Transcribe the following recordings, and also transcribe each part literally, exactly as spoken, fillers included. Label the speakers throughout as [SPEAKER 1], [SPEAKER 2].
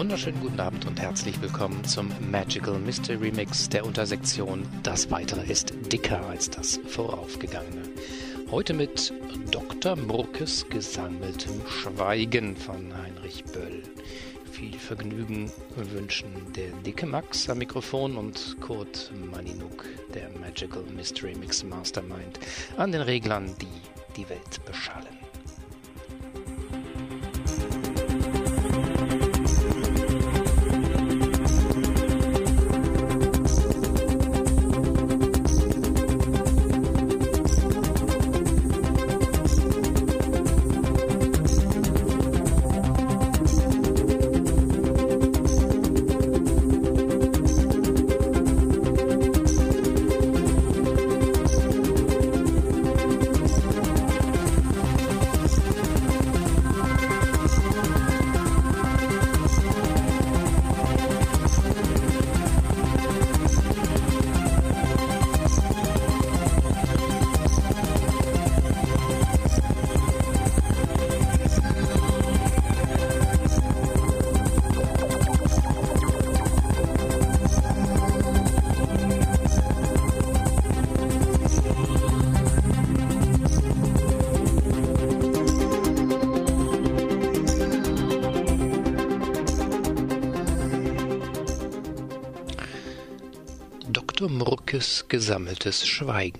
[SPEAKER 1] Wunderschönen guten Abend und herzlich willkommen zum Magical Mystery Mix der Untersektion Das Weitere ist dicker als das Voraufgegangene. Heute mit Doktor Murkes gesammeltem Schweigen von Heinrich Böll. Viel Vergnügen wünschen der dicke Max am Mikrofon und Kurt Maninuk, der Magical Mystery Mix Mastermind, an den Reglern, die die Welt beschallen. Doktor Murkes gesammeltes Schweigen.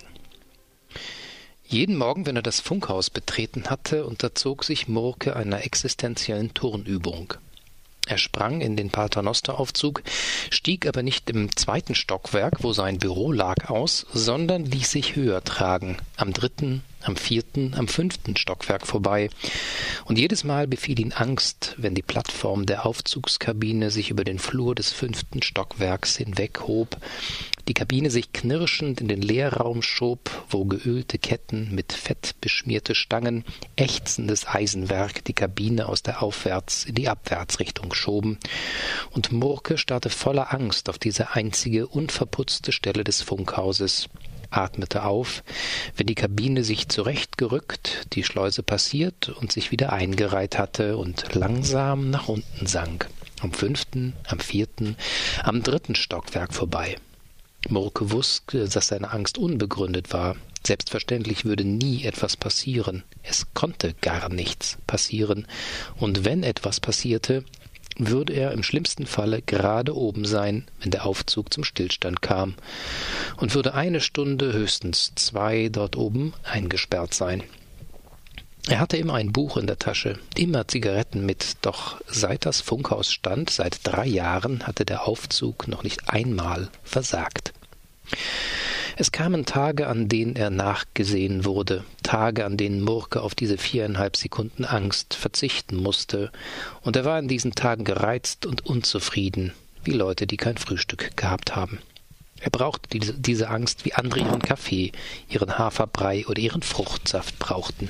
[SPEAKER 1] Jeden Morgen, wenn er das Funkhaus betreten hatte, unterzog sich Murke einer existenziellen Turnübung. Er sprang in den Paternosteraufzug, stieg aber nicht im zweiten Stockwerk, wo sein Büro lag, aus, sondern ließ sich höher tragen, am dritten, am vierten, am fünften Stockwerk vorbei. Und jedes Mal befiel ihn Angst, wenn die Plattform der Aufzugskabine sich über den Flur des fünften Stockwerks hinweghob, die Kabine sich knirschend in den Leerraum schob, wo geölte Ketten mit Fett beschmierte Stangen, ächzendes Eisenwerk die Kabine aus der Aufwärts- in die Abwärtsrichtung schoben, und Murke starrte voller Angst auf diese einzige unverputzte Stelle des Funkhauses, atmete auf, wenn die Kabine sich zurechtgerückt, die Schleuse passiert und sich wieder eingereiht hatte und langsam nach unten sank, am fünften, am vierten, am dritten Stockwerk vorbei. Murke wusste, dass seine Angst unbegründet war. Selbstverständlich würde nie etwas passieren. Es konnte gar nichts passieren. Und wenn etwas passierte, würde er im schlimmsten Falle gerade oben sein, wenn der Aufzug zum Stillstand kam, und würde eine Stunde, höchstens zwei, dort oben eingesperrt sein. Er hatte immer ein Buch in der Tasche, immer Zigaretten mit, doch seit das Funkhaus stand, seit drei Jahren, hatte der Aufzug noch nicht einmal versagt. Es kamen Tage, an denen er nachgesehen wurde, Tage, an denen Murke auf diese viereinhalb Sekunden Angst verzichten musste, und er war in diesen Tagen gereizt und unzufrieden, wie Leute, die kein Frühstück gehabt haben. Er brauchte diese, diese Angst, wie andere ihren Kaffee, ihren Haferbrei oder ihren Fruchtsaft brauchten.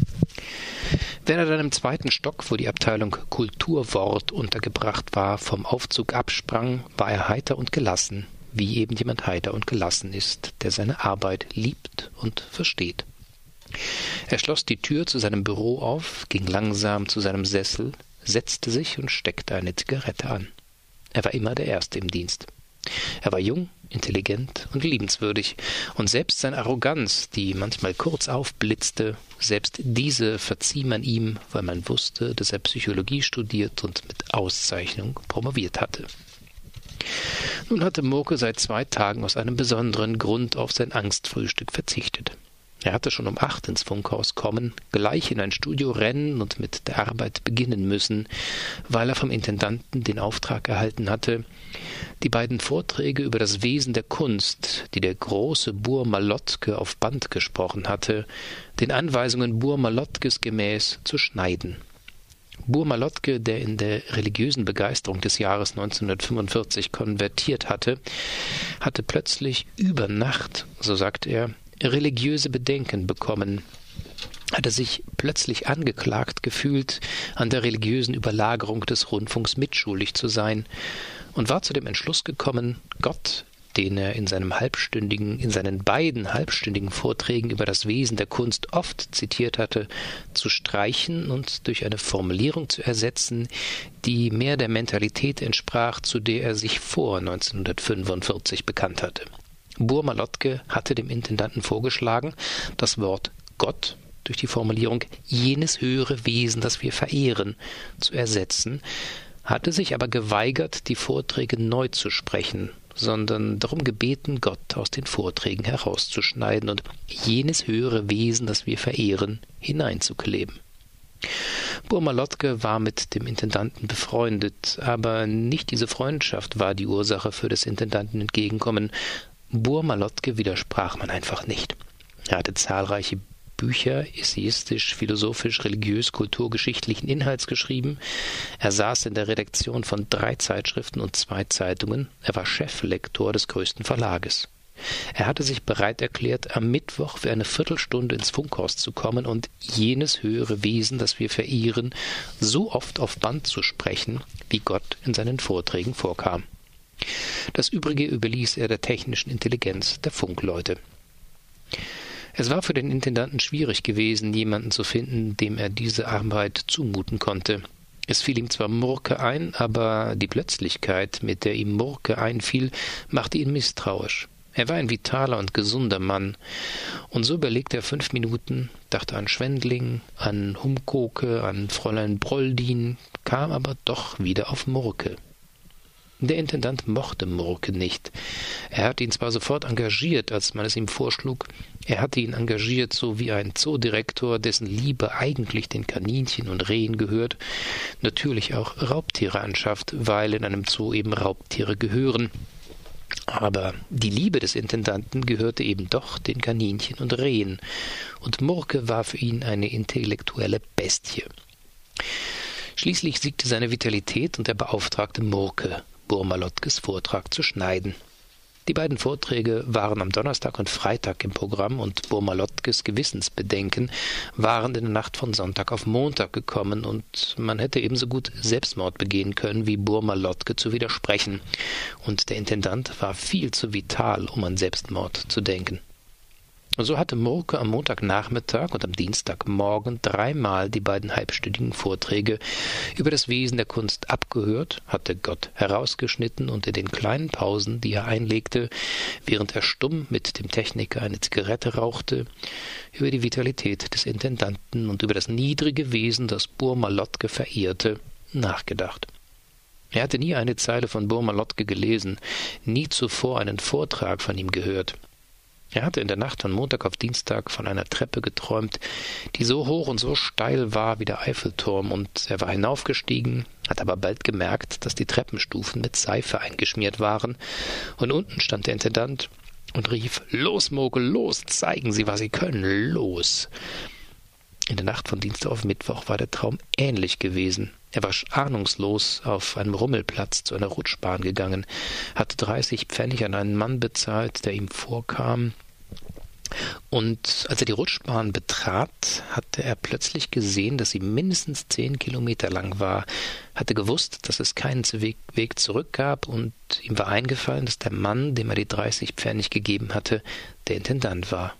[SPEAKER 1] Wenn er dann im zweiten Stock, wo die Abteilung Kulturwort untergebracht war, vom Aufzug absprang, war er heiter und gelassen, wie eben jemand heiter und gelassen ist, der seine Arbeit liebt und versteht. Er schloss die Tür zu seinem Büro auf, ging langsam zu seinem Sessel, setzte sich und steckte eine Zigarette an. Er war immer der Erste im Dienst. Er war jung, intelligent und liebenswürdig, und selbst seine Arroganz, die manchmal kurz aufblitzte, selbst diese verzieh man ihm, weil man wusste, dass er Psychologie studiert und mit Auszeichnung promoviert hatte. Nun hatte Murke seit zwei Tagen aus einem besonderen Grund auf sein Angstfrühstück verzichtet. Er hatte schon um acht ins Funkhaus kommen, gleich in ein Studio rennen und mit der Arbeit beginnen müssen, weil er vom Intendanten den Auftrag erhalten hatte, die beiden Vorträge über das Wesen der Kunst, die der große Burr-Malotke auf Band gesprochen hatte, den Anweisungen Burr-Malotkes gemäß zu schneiden. Burr-Malotke, der in der religiösen Begeisterung des Jahres neunzehnhundertfünfundvierzig konvertiert hatte, hatte plötzlich über Nacht, so sagt er, religiöse Bedenken bekommen, hatte sich plötzlich angeklagt gefühlt, an der religiösen Überlagerung des Rundfunks mitschuldig zu sein, und war zu dem Entschluss gekommen, Gott den er in seinem halbstündigen, in seinen beiden halbstündigen Vorträgen über das Wesen der Kunst oft zitiert hatte, zu streichen und durch eine Formulierung zu ersetzen, die mehr der Mentalität entsprach, zu der er sich vor neunzehnhundertfünfundvierzig bekannt hatte. Burmalottke hatte dem Intendanten vorgeschlagen, das Wort Gott durch die Formulierung »jenes höhere Wesen, das wir verehren« zu ersetzen, hatte sich aber geweigert, die Vorträge neu zu sprechen, sondern darum gebeten, Gott aus den Vorträgen herauszuschneiden und jenes höhere Wesen, das wir verehren, hineinzukleben. Burmalottke war mit dem Intendanten befreundet, aber nicht diese Freundschaft war die Ursache für des Intendanten Entgegenkommen. Burmalottke widersprach man einfach nicht. Er hatte zahlreiche Bücher essayistisch, philosophisch, religiös, kulturgeschichtlichen Inhalts geschrieben. Er saß in der Redaktion von drei Zeitschriften und zwei Zeitungen. Er war Cheflektor des größten Verlages. Er hatte sich bereit erklärt, am Mittwoch für eine Viertelstunde ins Funkhaus zu kommen und jenes höhere Wesen, das wir verehren, so oft auf Band zu sprechen, wie Gott in seinen Vorträgen vorkam. Das Übrige überließ er der technischen Intelligenz der Funkleute. Es war für den Intendanten schwierig gewesen, jemanden zu finden, dem er diese Arbeit zumuten konnte. Es fiel ihm zwar Murke ein, aber die Plötzlichkeit, mit der ihm Murke einfiel, machte ihn misstrauisch. Er war ein vitaler und gesunder Mann, und so überlegte er fünf Minuten, dachte an Schwendling, an Humkoke, an Fräulein Broldin, kam aber doch wieder auf Murke. Der Intendant mochte Murke nicht. Er hatte ihn zwar sofort engagiert, als man es ihm vorschlug, er hatte ihn engagiert, so wie ein Zoodirektor, dessen Liebe eigentlich den Kaninchen und Rehen gehört, natürlich auch Raubtiere anschafft, weil in einem Zoo eben Raubtiere gehören. Aber die Liebe des Intendanten gehörte eben doch den Kaninchen und Rehen, und Murke war für ihn eine intellektuelle Bestie. Schließlich siegte seine Vitalität, und er beauftragte Murke, Burmalottkes Vortrag zu schneiden. Die beiden Vorträge waren am Donnerstag und Freitag im Programm, und Burmalottkes Gewissensbedenken waren in der Nacht von Sonntag auf Montag gekommen, und man hätte ebenso gut Selbstmord begehen können, wie Burmalottke zu widersprechen, und der Intendant war viel zu vital, um an Selbstmord zu denken. So hatte Murke am Montagnachmittag und am Dienstagmorgen dreimal die beiden halbstündigen Vorträge über das Wesen der Kunst abgehört, hatte Gott herausgeschnitten und in den kleinen Pausen, die er einlegte, während er stumm mit dem Techniker eine Zigarette rauchte, über die Vitalität des Intendanten und über das niedrige Wesen, das Burmalottke verehrte, nachgedacht. Er hatte nie eine Zeile von Burmalottke gelesen, nie zuvor einen Vortrag von ihm gehört. Er hatte in der Nacht von Montag auf Dienstag von einer Treppe geträumt, die so hoch und so steil war wie der Eiffelturm, und er war hinaufgestiegen, hat aber bald gemerkt, dass die Treppenstufen mit Seife eingeschmiert waren, und unten stand der Intendant und rief: »Los, Mogel, los, zeigen Sie, was Sie können, los!« In der Nacht von Dienstag auf Mittwoch war der Traum ähnlich gewesen. Er war ahnungslos auf einem Rummelplatz zu einer Rutschbahn gegangen, hatte dreißig Pfennig an einen Mann bezahlt, der ihm vorkam, und als er die Rutschbahn betrat, hatte er plötzlich gesehen, dass sie mindestens zehn Kilometer lang war, hatte gewusst, dass es keinen Weg zurück gab, und ihm war eingefallen, dass der Mann, dem er die dreißig Pfennig gegeben hatte, der Intendant war.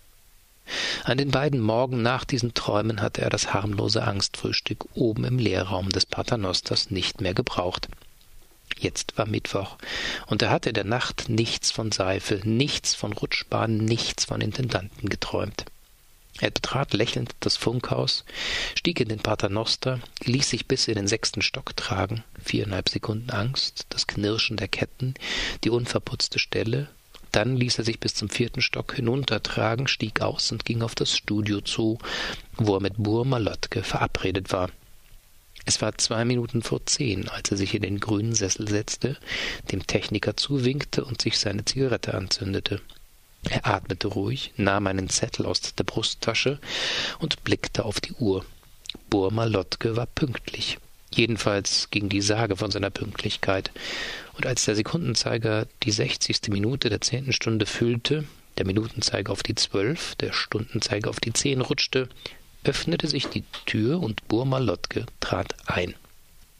[SPEAKER 1] An den beiden Morgen nach diesen Träumen hatte er das harmlose Angstfrühstück oben im Lehrraum des Paternosters nicht mehr gebraucht. Jetzt war Mittwoch, und er hatte in der Nacht nichts von Seife, nichts von Rutschbahn, nichts von Intendanten geträumt. Er betrat lächelnd das Funkhaus, stieg in den Paternoster, ließ sich bis in den sechsten Stock tragen, viereinhalb Sekunden Angst, das Knirschen der Ketten, die unverputzte Stelle. Dann ließ er sich bis zum vierten Stock hinuntertragen, stieg aus und ging auf das Studio zu, wo er mit Burmalottke verabredet war. Es war zwei Minuten vor zehn, als er sich in den grünen Sessel setzte, dem Techniker zuwinkte und sich seine Zigarette anzündete. Er atmete ruhig, nahm einen Zettel aus der Brusttasche und blickte auf die Uhr. Burmalottke war pünktlich. Jedenfalls ging die Sage von seiner Pünktlichkeit, und als der Sekundenzeiger die sechzigste Minute der zehnten Stunde füllte, der Minutenzeiger auf die zwölf, der Stundenzeiger auf die zehn rutschte, öffnete sich die Tür und Burmalottke trat ein.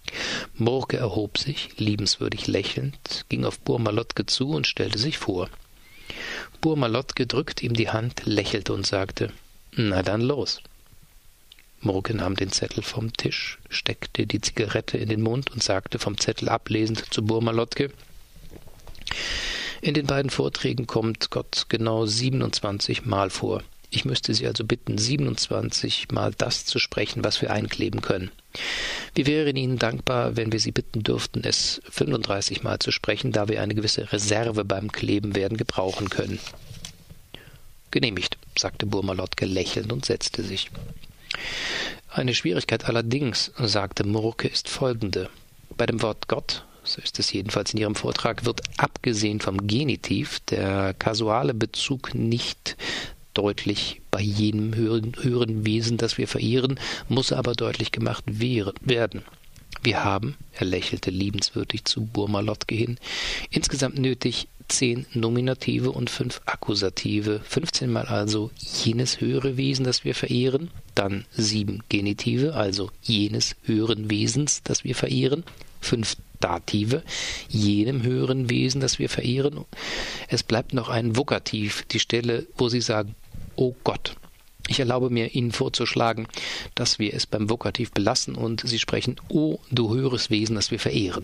[SPEAKER 1] Murke erhob sich, liebenswürdig lächelnd, ging auf Burmalotke zu und stellte sich vor. Burmalotke drückte ihm die Hand, lächelte und sagte, »Na dann los.« Murke nahm den Zettel vom Tisch, steckte die Zigarette in den Mund und sagte vom Zettel ablesend zu Burmalotke, »In den beiden Vorträgen kommt Gott genau siebenundzwanzig Mal vor. Ich müsste Sie also bitten, siebenundzwanzig Mal das zu sprechen, was wir einkleben können. Wir wären Ihnen dankbar, wenn wir Sie bitten dürften, es fünfunddreißig Mal zu sprechen, da wir eine gewisse Reserve beim Kleben werden gebrauchen können.« »Genehmigt«, sagte Burmalotke lächelnd und setzte sich. »Eine Schwierigkeit allerdings«, sagte Murke, »ist folgende. Bei dem Wort Gott, so ist es jedenfalls in Ihrem Vortrag, wird abgesehen vom Genitiv der kausale Bezug nicht deutlich bei jenem höheren, höheren Wesen, das wir verehren, muss aber deutlich gemacht werden. Wir haben«, er lächelte liebenswürdig zu Burmalotke hin, »insgesamt nötig zehn Nominative und fünf Akkusative, fünfzehnmal also jenes höhere Wesen, das wir verehren, dann sieben Genitive, also jenes höheren Wesens, das wir verehren, fünf Dative, jenem höheren Wesen, das wir verehren. Es bleibt noch ein Vokativ, die Stelle, wo Sie sagen, »Oh Gott«. Ich erlaube mir, Ihnen vorzuschlagen, dass wir es beim Vokativ belassen und Sie sprechen, »O, du höheres Wesen, das wir verehren.«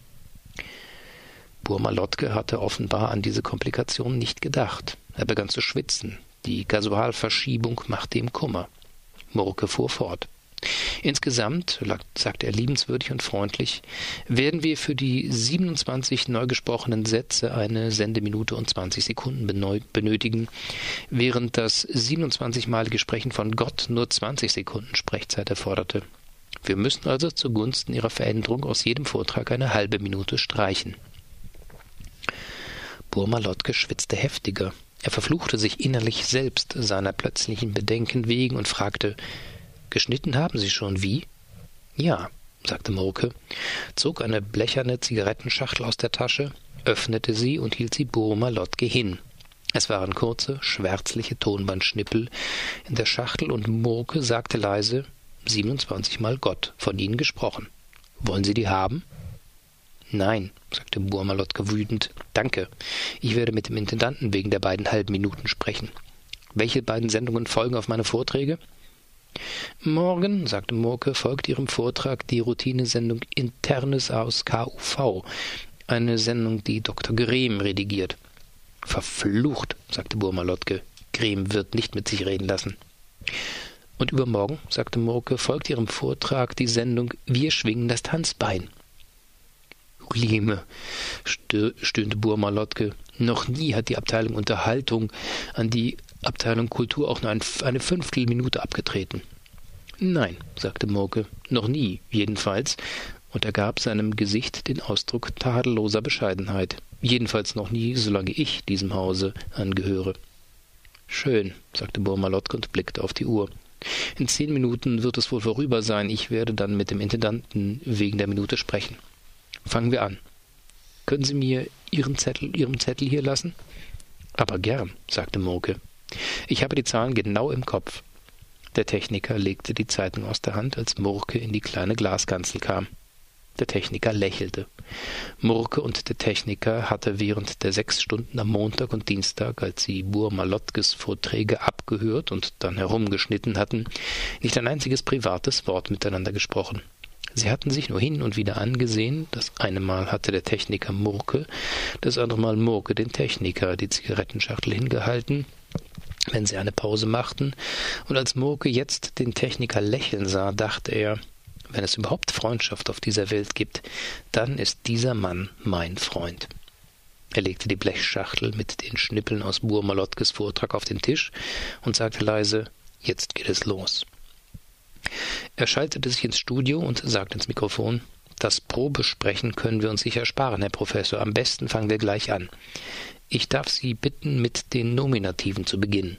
[SPEAKER 1] Burmalotke hatte offenbar an diese Komplikation nicht gedacht. Er begann zu schwitzen. Die Kasualverschiebung machte ihm Kummer. Murke fuhr fort. »Insgesamt«, sagte er liebenswürdig und freundlich, »werden wir für die siebenundzwanzig neu gesprochenen Sätze eine Sendeminute und zwanzig Sekunden benötigen, während das siebenundzwanzigmalige Sprechen von Gott nur zwanzig Sekunden Sprechzeit erforderte. Wir müssen also zugunsten Ihrer Veränderung aus jedem Vortrag eine halbe Minute streichen.« Burmalotke schwitzte heftiger. Er verfluchte sich innerlich selbst seiner plötzlichen Bedenken wegen und fragte, »Geschnitten haben Sie schon, wie?« »Ja«, sagte Murke, zog eine blecherne Zigarettenschachtel aus der Tasche, öffnete sie und hielt sie Burmalotke hin. Es waren kurze, schwärzliche Tonbandschnippel in der Schachtel und Murke sagte leise, »siebenundzwanzig Mal Gott, von Ihnen gesprochen. Wollen Sie die haben?« »Nein«, sagte Burmalotke wütend, »danke. Ich werde mit dem Intendanten wegen der beiden halben Minuten sprechen. Welche beiden Sendungen folgen auf meine Vorträge?« »Morgen«, sagte Murke, »folgt Ihrem Vortrag die Routinesendung Internes aus K U V, eine Sendung, die Doktor Grehm redigiert.« »Verflucht«, sagte Burmalotke, »Grehm wird nicht mit sich reden lassen.« »Und übermorgen«, sagte Murke, »folgt Ihrem Vortrag die Sendung Wir schwingen das Tanzbein.« »Ulime«, stöhnte Burmalotke, »noch nie hat die Abteilung Unterhaltung an die Abteilung Kultur auch nur ein, eine Fünftelminute abgetreten.« »Nein«, sagte Murke, »noch nie, jedenfalls«, und er gab seinem Gesicht den Ausdruck tadelloser Bescheidenheit, »jedenfalls noch nie, solange ich diesem Hause angehöre.« »Schön«, sagte Burmalotke und blickte auf die Uhr. »In zehn Minuten wird es wohl vorüber sein, ich werde dann mit dem Intendanten wegen der Minute sprechen. Fangen wir an. Können Sie mir Ihren Zettel, Ihren Zettel hier lassen?« »Aber gern«, sagte Murke. »Ich habe die Zahlen genau im Kopf.« Der Techniker legte die Zeitung aus der Hand, als Murke in die kleine Glaskanzel kam. Der Techniker lächelte. Murke und der Techniker hatte während der sechs Stunden am Montag und Dienstag, als sie Burmalotkes Vorträge abgehört und dann herumgeschnitten hatten, nicht ein einziges privates Wort miteinander gesprochen. Sie hatten sich nur hin und wieder angesehen, das eine Mal hatte der Techniker Murke, das andere Mal Murke den Techniker die Zigarettenschachtel hingehalten, wenn sie eine Pause machten, und als Murke jetzt den Techniker lächeln sah, dachte er, wenn es überhaupt Freundschaft auf dieser Welt gibt, dann ist dieser Mann mein Freund. Er legte die Blechschachtel mit den Schnippeln aus Burmalotkes Vortrag auf den Tisch und sagte leise, »Jetzt geht es los.« Er schaltete sich ins Studio und sagte ins Mikrofon, »Das Probesprechen können wir uns sicher sparen, Herr Professor. Am besten fangen wir gleich an. Ich darf Sie bitten, mit den Nominativen zu beginnen.«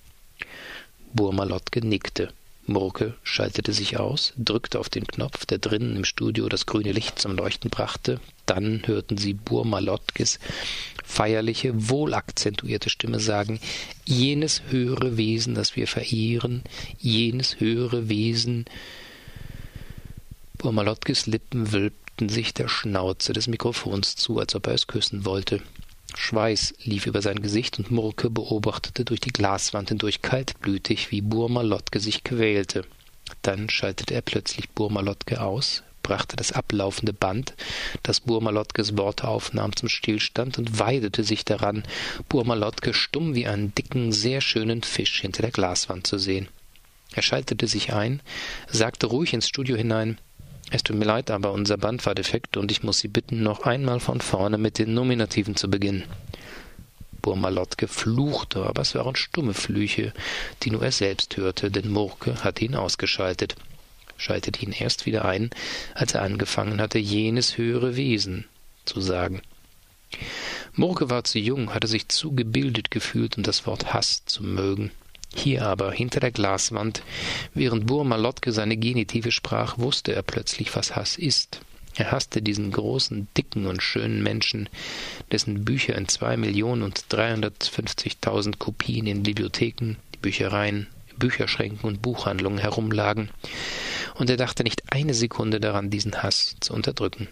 [SPEAKER 1] Burmalotke nickte. Murke schaltete sich aus, drückte auf den Knopf, der drinnen im Studio das grüne Licht zum Leuchten brachte. Dann hörten sie Burmalotkes feierliche, wohlakzentuierte Stimme sagen, »Jenes höhere Wesen, das wir verehren, jenes höhere Wesen.« Burmalotkes Lippen wölbten sich der Schnauze des Mikrofons zu, als ob er es küssen wollte. Schweiß lief über sein Gesicht und Murke beobachtete durch die Glaswand hindurch kaltblütig, wie Burmalotke sich quälte. Dann schaltete er plötzlich Burmalotke aus, brachte das ablaufende Band, das Burmalotkes Worte aufnahm, zum Stillstand und weidete sich daran, Burmalotke stumm wie einen dicken, sehr schönen Fisch hinter der Glaswand zu sehen. Er schaltete sich ein, sagte ruhig ins Studio hinein: »Es tut mir leid, aber unser Band war defekt und ich muss Sie bitten, noch einmal von vorne mit den Nominativen zu beginnen.« Burmalotke fluchte, aber es waren stumme Flüche, die nur er selbst hörte, denn Murke hatte ihn ausgeschaltet, schaltete ihn erst wieder ein, als er angefangen hatte, jenes höhere Wesen zu sagen. Murke war zu jung, hatte sich zu gebildet gefühlt, um das Wort Hass zu mögen. Hier aber, hinter der Glaswand, während Burmalotke seine Genitive sprach, wusste er plötzlich, was Hass ist. Er hasste diesen großen, dicken und schönen Menschen, dessen Bücher in zwei Millionen und dreihundertfünfzigtausend Kopien in Bibliotheken, Büchereien, Bücherschränken und Buchhandlungen herumlagen, und er dachte nicht eine Sekunde daran, diesen Hass zu unterdrücken.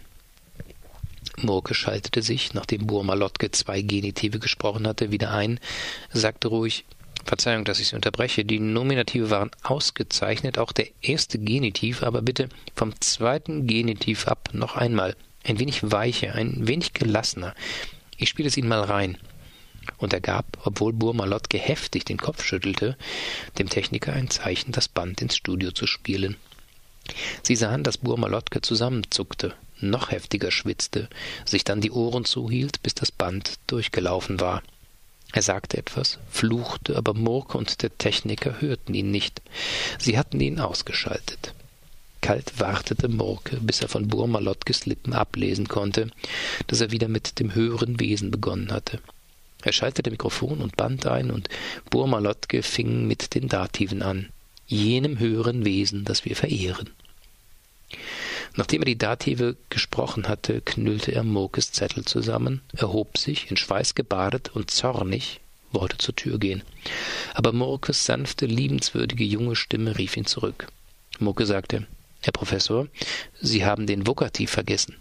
[SPEAKER 1] Murke schaltete sich, nachdem Burmalotke zwei Genitive gesprochen hatte, wieder ein, sagte ruhig: »Verzeihung, dass ich Sie unterbreche. Die Nominative waren ausgezeichnet, auch der erste Genitiv, aber bitte vom zweiten Genitiv ab noch einmal. Ein wenig weicher, ein wenig gelassener. Ich spiele es Ihnen mal rein.« Und er gab, obwohl Burmalotke heftig den Kopf schüttelte, dem Techniker ein Zeichen, das Band ins Studio zu spielen. Sie sahen, dass Burmalotke zusammenzuckte, noch heftiger schwitzte, sich dann die Ohren zuhielt, bis das Band durchgelaufen war. Er sagte etwas, fluchte, aber Murke und der Techniker hörten ihn nicht. Sie hatten ihn ausgeschaltet. Kalt wartete Murke, bis er von Burmalotkes Lippen ablesen konnte, dass er wieder mit dem höheren Wesen begonnen hatte. Er schaltete Mikrofon und Band ein, und Burmalotke fing mit den Dativen an. Jenem höheren Wesen, das wir verehren. Nachdem er die Dative gesprochen hatte, knüllte er Murkes Zettel zusammen, erhob sich, in Schweiß gebadet und zornig, wollte zur Tür gehen. Aber Murkes sanfte, liebenswürdige junge Stimme rief ihn zurück. Murke sagte: »Herr Professor, Sie haben den Vokativ vergessen.«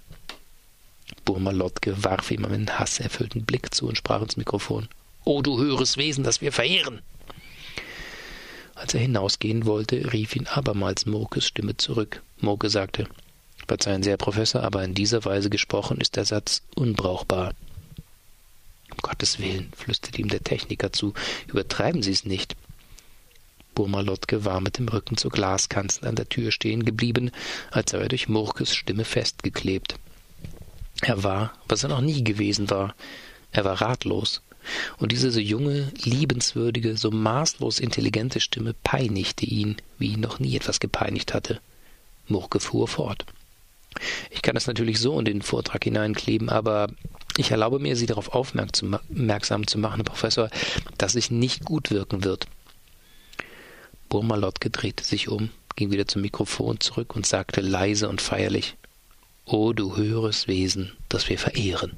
[SPEAKER 1] Burmalotke warf ihm einen hasserfüllten Blick zu und sprach ins Mikrofon: »O du höheres Wesen, das wir verehren!« Als er hinausgehen wollte, rief ihn abermals Murkes Stimme zurück. Murke sagte: »Verzeihen Sie, Herr Professor, aber in dieser Weise gesprochen ist der Satz unbrauchbar.« »Um Gottes Willen«, flüsterte ihm der Techniker zu, »übertreiben Sie es nicht.« Burmalotke war mit dem Rücken zur Glaskanzel an der Tür stehen geblieben, als sei er durch Murkes Stimme festgeklebt. Er war, was er noch nie gewesen war. Er war ratlos. Und diese so junge, liebenswürdige, so maßlos intelligente Stimme peinigte ihn, wie ihn noch nie etwas gepeinigt hatte. Murke fuhr fort: »Ich kann es natürlich so in den Vortrag hineinkleben, aber ich erlaube mir, Sie darauf aufmerksam zu machen, Herr Professor, dass es nicht gut wirken wird.« Burmalotke drehte sich um, ging wieder zum Mikrofon zurück und sagte leise und feierlich: »O du höheres Wesen, das wir verehren.«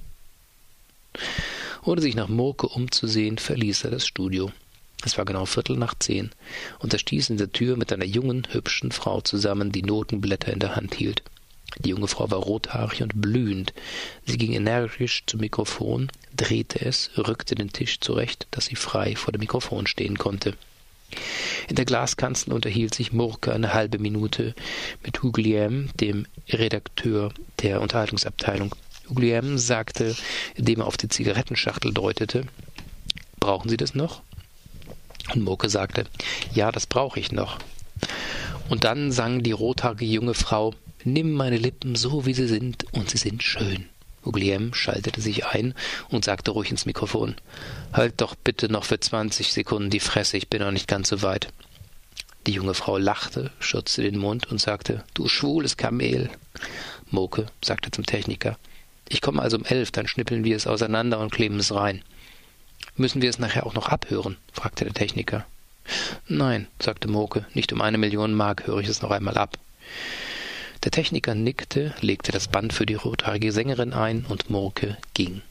[SPEAKER 1] Ohne sich nach Murke umzusehen, verließ er das Studio. Es war genau Viertel nach zehn, und er stieß in der Tür mit einer jungen, hübschen Frau zusammen, die Notenblätter in der Hand hielt. Die junge Frau war rothaarig und blühend. Sie ging energisch zum Mikrofon, drehte es, rückte den Tisch zurecht, dass sie frei vor dem Mikrofon stehen konnte. In der Glaskanzel unterhielt sich Murke eine halbe Minute mit Huguilhem, dem Redakteur der Unterhaltungsabteilung. Huguilhem sagte, indem er auf die Zigarettenschachtel deutete: »Brauchen Sie das noch?« Und Murke sagte: »Ja, das brauche ich noch.« Und dann sang die rothaarige junge Frau: »Nimm meine Lippen so, wie sie sind, und sie sind schön.« Huguilhem schaltete sich ein und sagte ruhig ins Mikrofon: »Halt doch bitte noch für zwanzig Sekunden die Fresse, ich bin noch nicht ganz so weit.« Die junge Frau lachte, schürzte den Mund und sagte: »Du schwules Kamel.« Murke sagte zum Techniker: »Ich komme also um elf, dann schnippeln wir es auseinander und kleben es rein.« »Müssen wir es nachher auch noch abhören?« fragte der Techniker. »Nein«, sagte Murke, »nicht um eine Million Mark höre ich es noch einmal ab.« Der Techniker nickte, legte das Band für die rothaarige Sängerin ein, und Murke ging.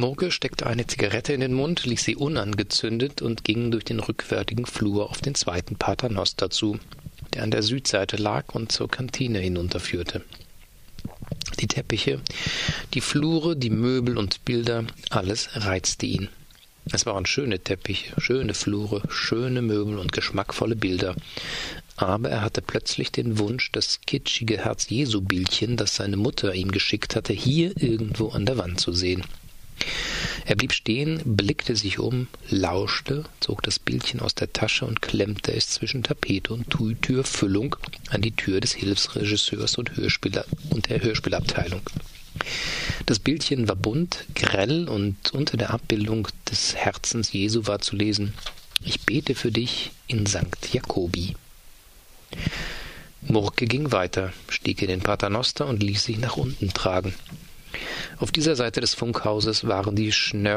[SPEAKER 1] Murke steckte eine Zigarette in den Mund, ließ sie unangezündet und ging durch den rückwärtigen Flur auf den zweiten Paternoster zu, der an der Südseite lag und zur Kantine hinunterführte. Die Teppiche, die Flure, die Möbel und Bilder, alles reizte ihn. Es waren schöne Teppiche, schöne Flure, schöne Möbel und geschmackvolle Bilder. Aber er hatte plötzlich den Wunsch, das kitschige Herz-Jesu-Bildchen, das seine Mutter ihm geschickt hatte, hier irgendwo an der Wand zu sehen. Er blieb stehen, blickte sich um, lauschte, zog das Bildchen aus der Tasche und klemmte es zwischen Tapete und Türfüllung an die Tür des Hilfsregisseurs und, Hörspieler und der Hörspielabteilung. Das Bildchen war bunt, grell und unter der Abbildung des Herzens Jesu war zu lesen: »Ich bete für dich in Sankt Jakobi.« Murke ging weiter, stieg in den Paternoster und ließ sich nach unten tragen. Auf dieser Seite des Funkhauses waren die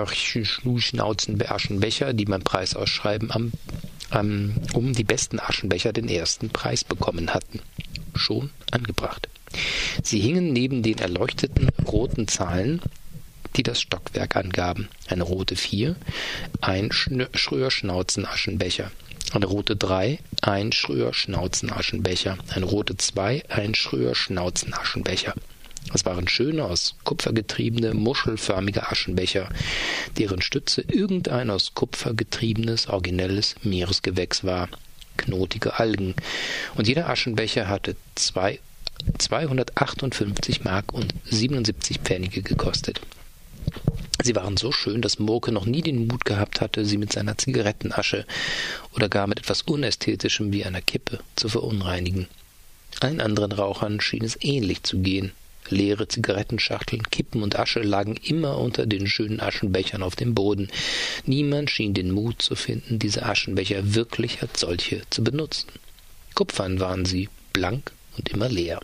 [SPEAKER 1] Schnörchen-Schnuschnauzen-Aschenbecher, die beim Preisausschreiben am, am, um die besten Aschenbecher den ersten Preis bekommen hatten, schon angebracht. Sie hingen neben den erleuchteten roten Zahlen, die das Stockwerk angaben. Eine rote vier, ein Schröer-Schnauzen-Aschenbecher. Eine rote drei, ein Schröer-Schnauzen-Aschenbecher. Eine rote zwei, ein Schröer-Schnauzen-Aschenbecher. Es waren schöne, aus Kupfer getriebene, muschelförmige Aschenbecher, deren Stütze irgendein aus Kupfer getriebenes, originelles Meeresgewächs war. Knotige Algen. Und jeder Aschenbecher hatte zwei, zweihundertachtundfünfzig Mark und siebenundsiebzig Pfennige gekostet. Sie waren so schön, dass Murke noch nie den Mut gehabt hatte, sie mit seiner Zigarettenasche oder gar mit etwas Unästhetischem wie einer Kippe zu verunreinigen. Allen anderen Rauchern schien es ähnlich zu gehen. Leere Zigarettenschachteln, Kippen und Asche lagen immer unter den schönen Aschenbechern auf dem Boden. Niemand schien den Mut zu finden, diese Aschenbecher wirklich als solche zu benutzen. Kupfern waren sie, blank und immer leer.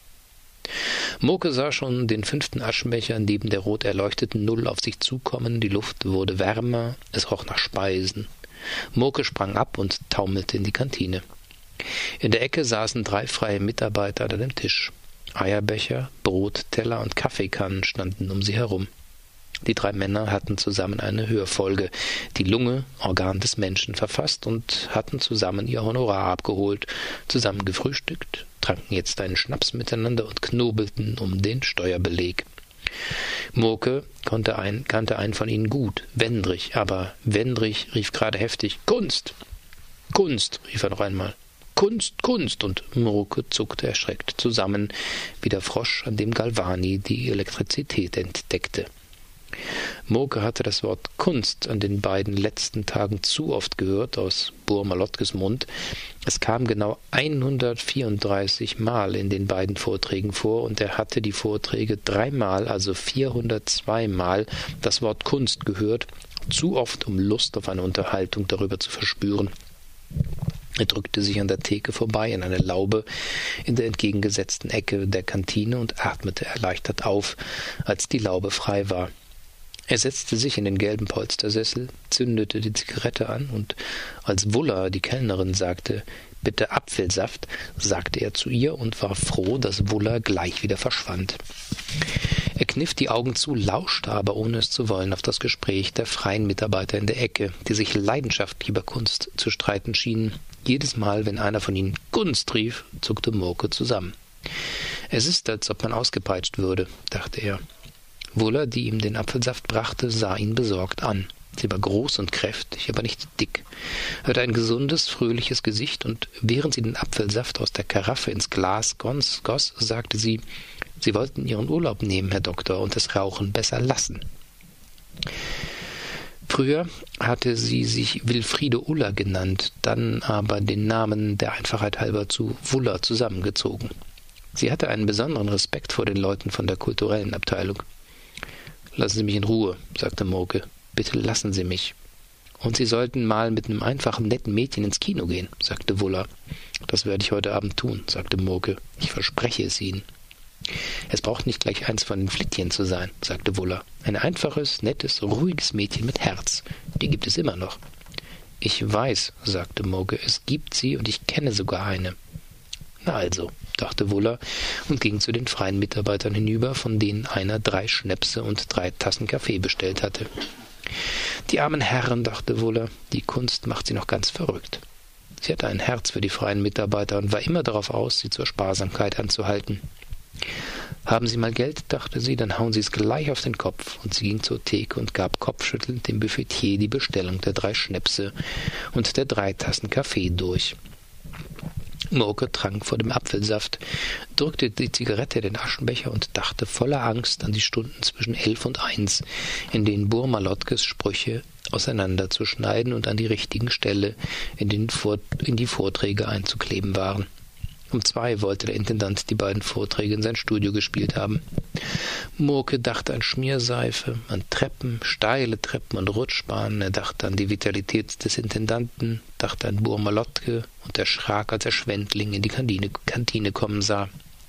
[SPEAKER 1] Murke sah schon den fünften Aschenbecher neben der rot erleuchteten Null auf sich zukommen, die Luft wurde wärmer, es roch nach Speisen. Murke sprang ab und taumelte in die Kantine. In der Ecke saßen drei freie Mitarbeiter an dem Tisch. Eierbecher, Brotteller und Kaffeekannen standen um sie herum. Die drei Männer hatten zusammen eine Hörfolge, die Lunge, Organ des Menschen, verfasst und hatten zusammen ihr Honorar abgeholt, zusammen gefrühstückt, tranken jetzt einen Schnaps miteinander und knobelten um den Steuerbeleg. Murke konnte ein, kannte einen von ihnen gut, Wendrich, aber Wendrich rief gerade heftig: »Kunst! Kunst!« rief er noch einmal. »Kunst, Kunst!« Und Murke zuckte erschreckt zusammen, wie der Frosch, an dem Galvani die Elektrizität entdeckte. Murke hatte das Wort Kunst an den beiden letzten Tagen zu oft gehört aus Burmalotkes Mund. Es kam genau hundertvierunddreißig Mal in den beiden Vorträgen vor, und er hatte die Vorträge dreimal, also vierhundertzwei Mal, das Wort Kunst gehört, zu oft, um Lust auf eine Unterhaltung darüber zu verspüren. Er drückte sich an der Theke vorbei in eine Laube in der entgegengesetzten Ecke der Kantine und atmete erleichtert auf, als die Laube frei war. Er setzte sich in den gelben Polstersessel, zündete die Zigarette an, und als Wulla, die Kellnerin, sagte: »Bitte Apfelsaft«, sagte er zu ihr und war froh, dass Wulla gleich wieder verschwand. Er kniff die Augen zu, lauschte aber, ohne es zu wollen, auf das Gespräch der freien Mitarbeiter in der Ecke, die sich leidenschaftlich über Kunst zu streiten schienen. Jedes Mal, wenn einer von ihnen »Kunst« rief, zuckte Murke zusammen. »Es ist, als ob man ausgepeitscht würde«, dachte er. Wulla, die ihm den Apfelsaft brachte, sah ihn besorgt an. Sie war groß und kräftig, aber nicht dick, hatte ein gesundes, fröhliches Gesicht, und während sie den Apfelsaft aus der Karaffe ins Glas goss, goss, sagte sie: »Sie wollten Ihren Urlaub nehmen, Herr Doktor, und das Rauchen besser lassen.« Früher hatte sie sich Wilfriede Ulla genannt, dann aber den Namen der Einfachheit halber zu Wulla zusammengezogen. Sie hatte einen besonderen Respekt vor den Leuten von der kulturellen Abteilung. »Lassen Sie mich in Ruhe«, sagte Murke. »Bitte lassen Sie mich.« »Und Sie sollten mal mit einem einfachen, netten Mädchen ins Kino gehen«, sagte Wulla. »Das werde ich heute Abend tun«, sagte Murke. »Ich verspreche es Ihnen.« »Es braucht nicht gleich eins von den Flittchen zu sein«, sagte Wulla. »Ein einfaches, nettes, ruhiges Mädchen mit Herz. Die gibt es immer noch.« »Ich weiß«, sagte Murke. »Es gibt sie, und ich kenne sogar eine.« »Na also, dachte Wuller und ging zu den freien Mitarbeitern hinüber, von denen einer drei Schnäpse und drei Tassen Kaffee bestellt hatte. Die armen Herren, dachte Wuller, die Kunst macht sie noch ganz verrückt. Sie hatte ein Herz für die freien Mitarbeiter und war immer darauf aus, sie zur Sparsamkeit anzuhalten. Haben Sie mal Geld, dachte sie, dann hauen Sie es gleich auf den Kopf, und sie ging zur Theke und gab kopfschüttelnd dem Buffetier die Bestellung der drei Schnäpse und der drei Tassen Kaffee durch. Murke trank vor dem Apfelsaft, drückte die Zigarette in den Aschenbecher und dachte voller Angst an die Stunden zwischen elf und eins, in denen Burmalotkes Sprüche auseinanderzuschneiden und an die richtigen Stelle in, den Vor- in die Vorträge einzukleben waren. Um zwei wollte der Intendant die beiden Vorträge in sein Studio gespielt haben. Murke dachte an Schmierseife, an Treppen, steile Treppen und Rutschbahnen. Er dachte an die Vitalität des Intendanten, dachte an Burmalotke und erschrak, als er Schwendling in die Kantine, Kantine kommen sah.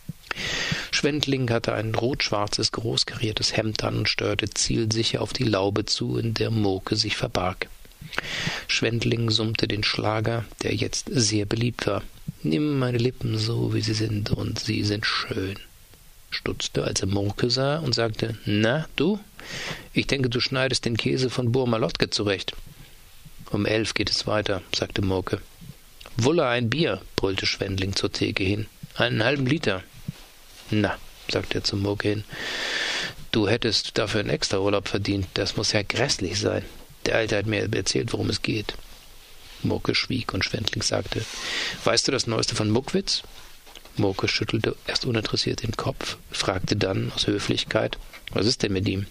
[SPEAKER 1] Schwendling hatte ein rot-schwarzes, großkariertes Hemd an und steuerte zielsicher auf die Laube zu, in der Murke sich verbarg. Schwendling summte den Schlager, der jetzt sehr beliebt war. »Nimm meine Lippen so, wie sie sind, und sie sind schön«, stutzte, als er Murke sah, und sagte, »Na, du? Ich denke, du schneidest den Käse von Burmalotke zurecht.« »Um elf geht es weiter«, sagte Murke. »Wuller, ein Bier«, brüllte Schwendling zur Theke hin. »Einen halben Liter.« »Na«, sagte er zu Murke hin, »du hättest dafür einen Extraurlaub verdient. Das muss ja grässlich sein. Der Alte hat mir erzählt, worum es geht.« Murke schwieg, und Schwendling sagte, »Weißt du das Neueste von Muckwitz?« Murke schüttelte erst uninteressiert den Kopf, fragte dann aus Höflichkeit, »Was ist denn mit ihm?«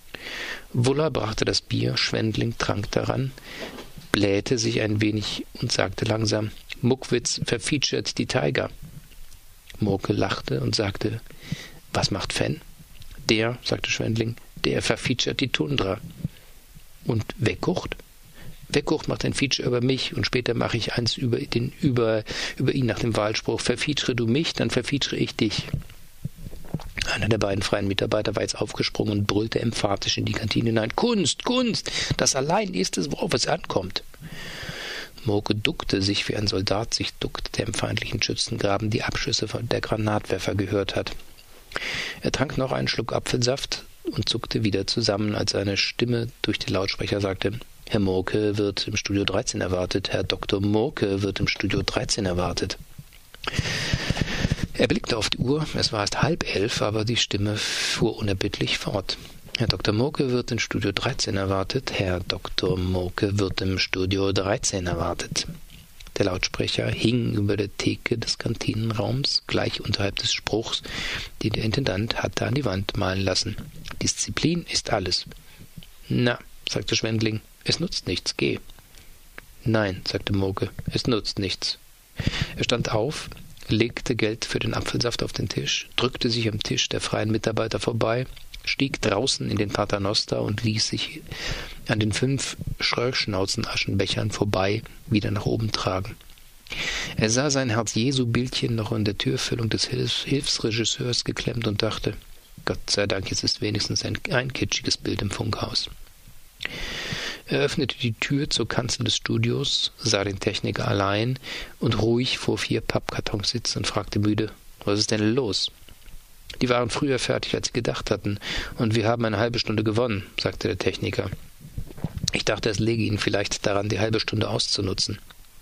[SPEAKER 1] Wuller brachte das Bier, Schwendling trank daran, blähte sich ein wenig und sagte langsam, »Muckwitz verfeatured die Tiger.« Murke lachte und sagte, »Was macht Fenn?« »Der«, sagte Schwendling, »der verfeatured die Tundra.« »Und Weckucht?« »Weckucht macht ein Feature über mich, und später mache ich eins über, den, über, über ihn nach dem Wahlspruch. Verfeature du mich, dann verfeature ich dich.« Einer der beiden freien Mitarbeiter war jetzt aufgesprungen und brüllte emphatisch in die Kantine hinein, »Kunst, Kunst, das allein ist es, worauf es ankommt.« Murke duckte sich, wie ein Soldat sich duckt, der im feindlichen Schützengraben die Abschüsse der Granatwerfer gehört hat. Er trank noch einen Schluck Apfelsaft und zuckte wieder zusammen, als eine Stimme durch die Lautsprecher sagte, »Herr Murke wird im Studio dreizehn erwartet. Herr Doktor Murke wird im Studio dreizehn erwartet.« Er blickte auf die Uhr. Es war erst halb elf, aber die Stimme fuhr unerbittlich fort. »Herr Doktor Murke wird im Studio dreizehn erwartet. Herr Doktor Murke wird im Studio dreizehn erwartet.« Der Lautsprecher hing über der Theke des Kantinenraums, gleich unterhalb des Spruchs, den der Intendant hatte an die Wand malen lassen. »Disziplin ist alles.« »Na«, sagte Schwendling, »es nutzt nichts, geh.« »Nein«, sagte Murke, »es nutzt nichts.« Er stand auf, legte Geld für den Apfelsaft auf den Tisch, drückte sich am Tisch der freien Mitarbeiter vorbei, stieg draußen in den Paternoster und ließ sich an den fünf Schröllschnauzen-Aschenbechern vorbei wieder nach oben tragen. Er sah sein Herz-Jesu-Bildchen noch in der Türfüllung des Hilfs- Hilfsregisseurs geklemmt und dachte, Gott sei Dank, jetzt ist wenigstens ein, ein kitschiges Bild im Funkhaus. Er öffnete die Tür zur Kanzel des Studios, sah den Techniker allein und ruhig vor vier Pappkartons sitzen und fragte müde, »Was ist denn los?« »Die waren früher fertig, als sie gedacht hatten, und wir haben eine halbe Stunde gewonnen«, sagte der Techniker. »Ich dachte, es läge Ihnen vielleicht daran, die halbe Stunde auszunutzen.«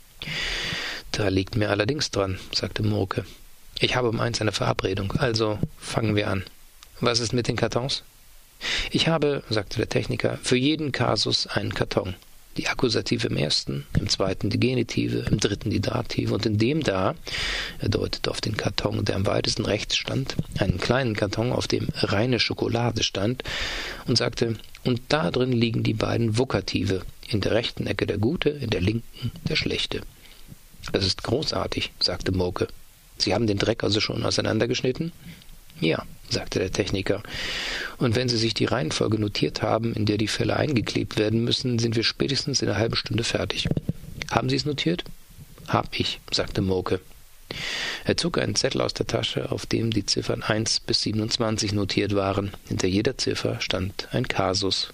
[SPEAKER 1] »Da liegt mir allerdings dran«, sagte Murke. »Ich habe um eins eine Verabredung, also fangen wir an. Was ist mit den Kartons?« »Ich habe«, sagte der Techniker, »für jeden Kasus einen Karton. Die Akkusative im ersten, im zweiten die Genitive, im dritten die Dative und in dem da«, er deutete auf den Karton, der am weitesten rechts stand, einen kleinen Karton, auf dem reine Schokolade stand, und sagte, »und da drin liegen die beiden Vokative, in der rechten Ecke der Gute, in der linken der Schlechte.« »Das ist großartig«, sagte Murke. »Sie haben den Dreck also schon auseinandergeschnitten?« »Ja«, sagte der Techniker, »und wenn Sie sich die Reihenfolge notiert haben, in der die Fälle eingeklebt werden müssen, sind wir spätestens in einer halben Stunde fertig. Haben Sie es notiert?« »Hab ich«, sagte Murke. Er zog einen Zettel aus der Tasche, auf dem die Ziffern eins bis siebenundzwanzig notiert waren. Hinter jeder Ziffer stand ein Kasus.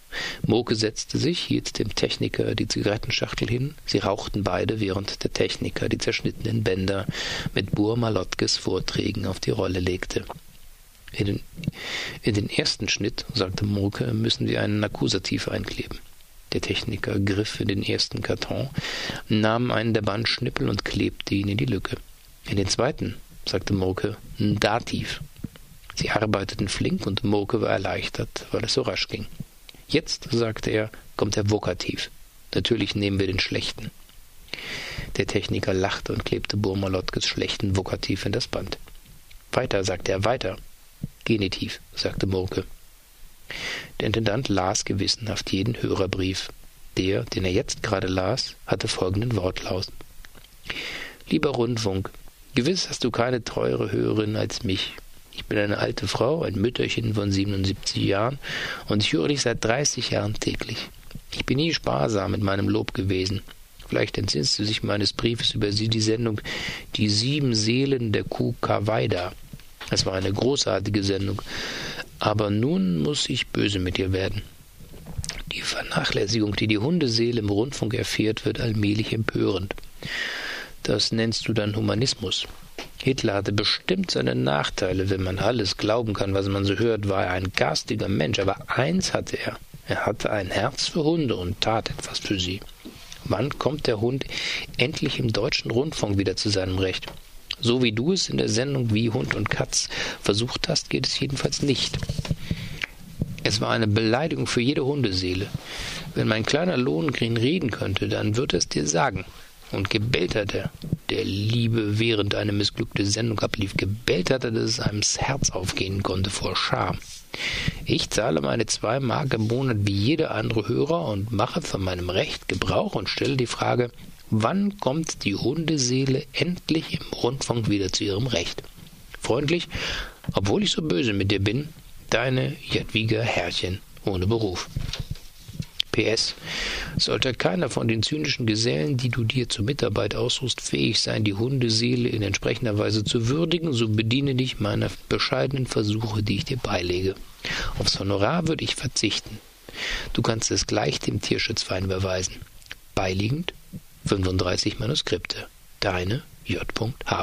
[SPEAKER 1] Murke setzte sich, hielt dem Techniker die Zigarettenschachtel hin. Sie rauchten beide, während der Techniker die zerschnittenen Bänder mit Burr-Malotkes Vorträgen auf die Rolle legte. In den, in den ersten Schnitt, sagte Murke, müssen wir einen Akkusativ einkleben. Der Techniker griff in den ersten Karton, nahm einen der Bandschnippel und klebte ihn in die Lücke. In den zweiten, sagte Murke, ein Dativ. Sie arbeiteten flink und Murke war erleichtert, weil es so rasch ging. Jetzt, sagte er, kommt der Vokativ. Natürlich nehmen wir den schlechten. Der Techniker lachte und klebte Burr-Malotkes schlechten Vokativ in das Band. Weiter, sagte er, weiter. Genitiv, sagte Murke. Der Intendant las gewissenhaft jeden Hörerbrief. Der, den er jetzt gerade las, hatte folgenden Wortlaut. Lieber Rundfunk, gewiss hast du keine treuere Hörerin als mich. Ich bin eine alte Frau, ein Mütterchen von siebenundsiebzig Jahren, und ich höre dich seit dreißig Jahren täglich. Ich bin nie sparsam mit meinem Lob gewesen. Vielleicht entsinnst du dich meines Briefes über sie, die Sendung »Die sieben Seelen der Kuh Kawaida«. Es war eine großartige Sendung, aber nun muss ich böse mit dir werden. Die Vernachlässigung, die die Hundeseele im Rundfunk erfährt, wird allmählich empörend. Das nennst du dann Humanismus. Hitler hatte bestimmt seine Nachteile, wenn man alles glauben kann, was man so hört, war er ein garstiger Mensch, aber eins hatte er. Er hatte ein Herz für Hunde und tat etwas für sie. Wann kommt der Hund endlich im deutschen Rundfunk wieder zu seinem Recht? So wie du es in der Sendung Wie Hund und Katz versucht hast, geht es jedenfalls nicht. Es war eine Beleidigung für jede Hundeseele. Wenn mein kleiner Lohengrin reden könnte, dann würde es dir sagen. Und gebellt hat er, der Liebe, während eine missglückte Sendung ablief, gebellt hat er, dass es einem das Herz aufgehen konnte vor Scham. Ich zahle meine zwei Mark im Monat wie jeder andere Hörer und mache von meinem Recht Gebrauch und stelle die Frage, wann kommt die Hundeseele endlich im Rundfunk wieder zu ihrem Recht? Freundlich, obwohl ich so böse mit dir bin, deine Jadwiga Herrchen ohne Beruf. P S. Sollte keiner von den zynischen Gesellen, die du dir zur Mitarbeit aussuchst, fähig sein, die Hundeseele in entsprechender Weise zu würdigen, so bediene dich meiner bescheidenen Versuche, die ich dir beilege. Aufs Honorar würde ich verzichten. Du kannst es gleich dem Tierschutzverein überweisen. Beiliegend fünfunddreißig Manuskripte. Deine J H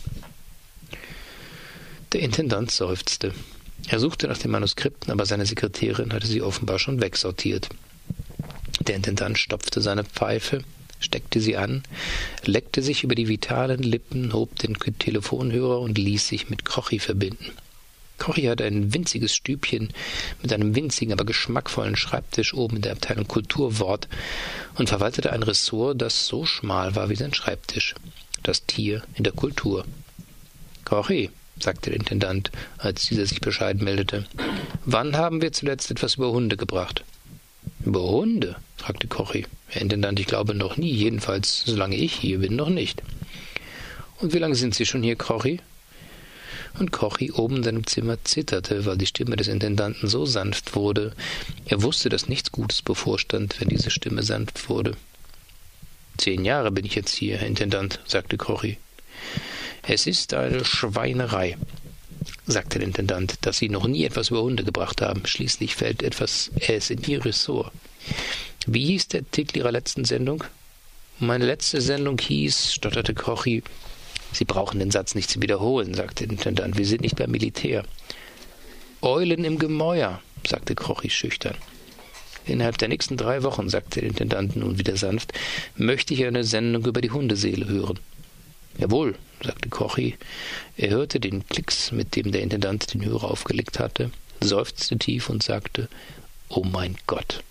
[SPEAKER 1] Der Intendant seufzte. Er suchte nach den Manuskripten, aber seine Sekretärin hatte sie offenbar schon wegsortiert. Der Intendant stopfte seine Pfeife, steckte sie an, leckte sich über die vitalen Lippen, hob den Telefonhörer und ließ sich mit Kochi verbinden. Kochi hatte ein winziges Stübchen mit einem winzigen, aber geschmackvollen Schreibtisch oben in der Abteilung Kulturwort und verwaltete ein Ressort, das so schmal war wie sein Schreibtisch. Das Tier in der Kultur. »Kochi«, sagte der Intendant, als dieser sich bescheiden meldete, »wann haben wir zuletzt etwas über Hunde gebracht?« »Über Hunde?« fragte Kochi. »Herr Intendant, ich glaube noch nie, jedenfalls solange ich hier bin, noch nicht.« »Und wie lange sind Sie schon hier, Kochi?« Und Kochi oben in seinem Zimmer zitterte, weil die Stimme des Intendanten so sanft wurde. Er wusste, dass nichts Gutes bevorstand, wenn diese Stimme sanft wurde. »Zehn Jahre bin ich jetzt hier, Herr Intendant«, sagte Kochi. »Es ist eine Schweinerei«, sagte der Intendant, dass Sie noch nie etwas über Hunde gebracht haben. Schließlich fällt etwas es in Ihr Ressort. Wie hieß der Titel Ihrer letzten Sendung? Meine letzte Sendung hieß, stotterte Kochi. Sie brauchen den Satz nicht zu wiederholen, sagte der Intendant. Wir sind nicht beim Militär. Eulen im Gemäuer, sagte Kochi schüchtern. Innerhalb der nächsten drei Wochen, sagte der Intendant nun wieder sanft, möchte ich eine Sendung über die Hundeseele hören. Jawohl, sagte Kochi. Er hörte den Klicks, mit dem der Intendant den Hörer aufgelegt hatte, seufzte tief und sagte, »Oh mein Gott!«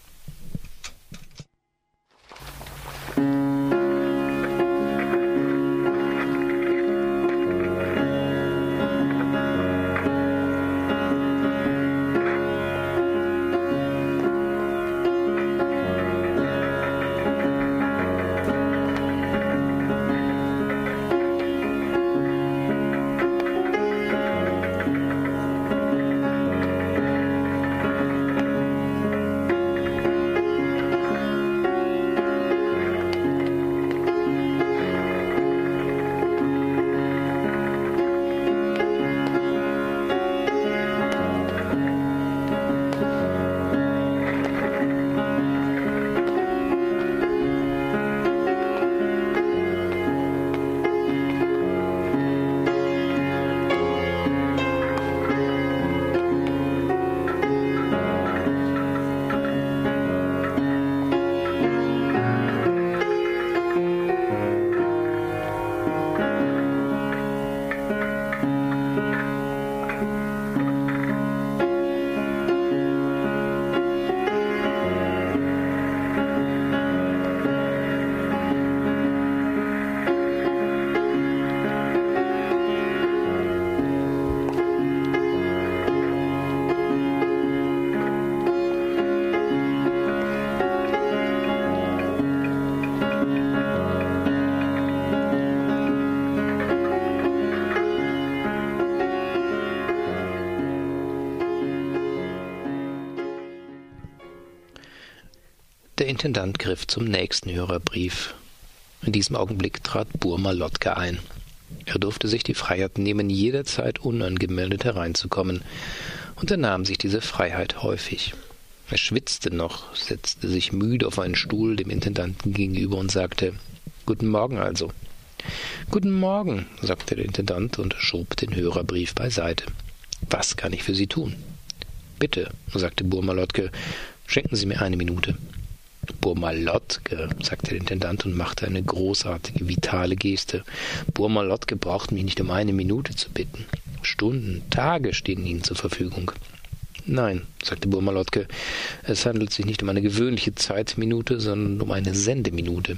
[SPEAKER 1] Der Intendant griff zum nächsten Hörerbrief. In diesem Augenblick trat Burma Lottke ein. Er durfte sich die Freiheit nehmen, jederzeit unangemeldet hereinzukommen, und er nahm sich diese Freiheit häufig. Er schwitzte noch, setzte sich müde auf einen Stuhl dem Intendanten gegenüber und sagte: »Guten Morgen also.« »Guten Morgen«, sagte der Intendant und schob den Hörerbrief beiseite. »Was kann ich für Sie tun?« »Bitte«, sagte Burma Lottke, »schenken Sie mir eine Minute.« »Burma Lottke«, sagte der Intendant und machte eine großartige, vitale Geste. »Burma Lottke braucht mich nicht um eine Minute zu bitten. Stunden, Tage stehen Ihnen zur Verfügung.« »Nein«, sagte Burma Lottke, »es handelt sich nicht um eine gewöhnliche Zeitminute, sondern um eine Sendeminute.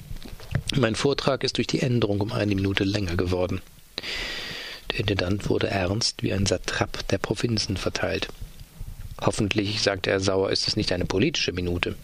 [SPEAKER 1] Mein Vortrag ist durch die Änderung um eine Minute länger geworden.« Der Intendant wurde ernst, wie ein Satrap der Provinzen verteilt. »Hoffentlich«, sagte er sauer, »ist es nicht eine politische Minute.«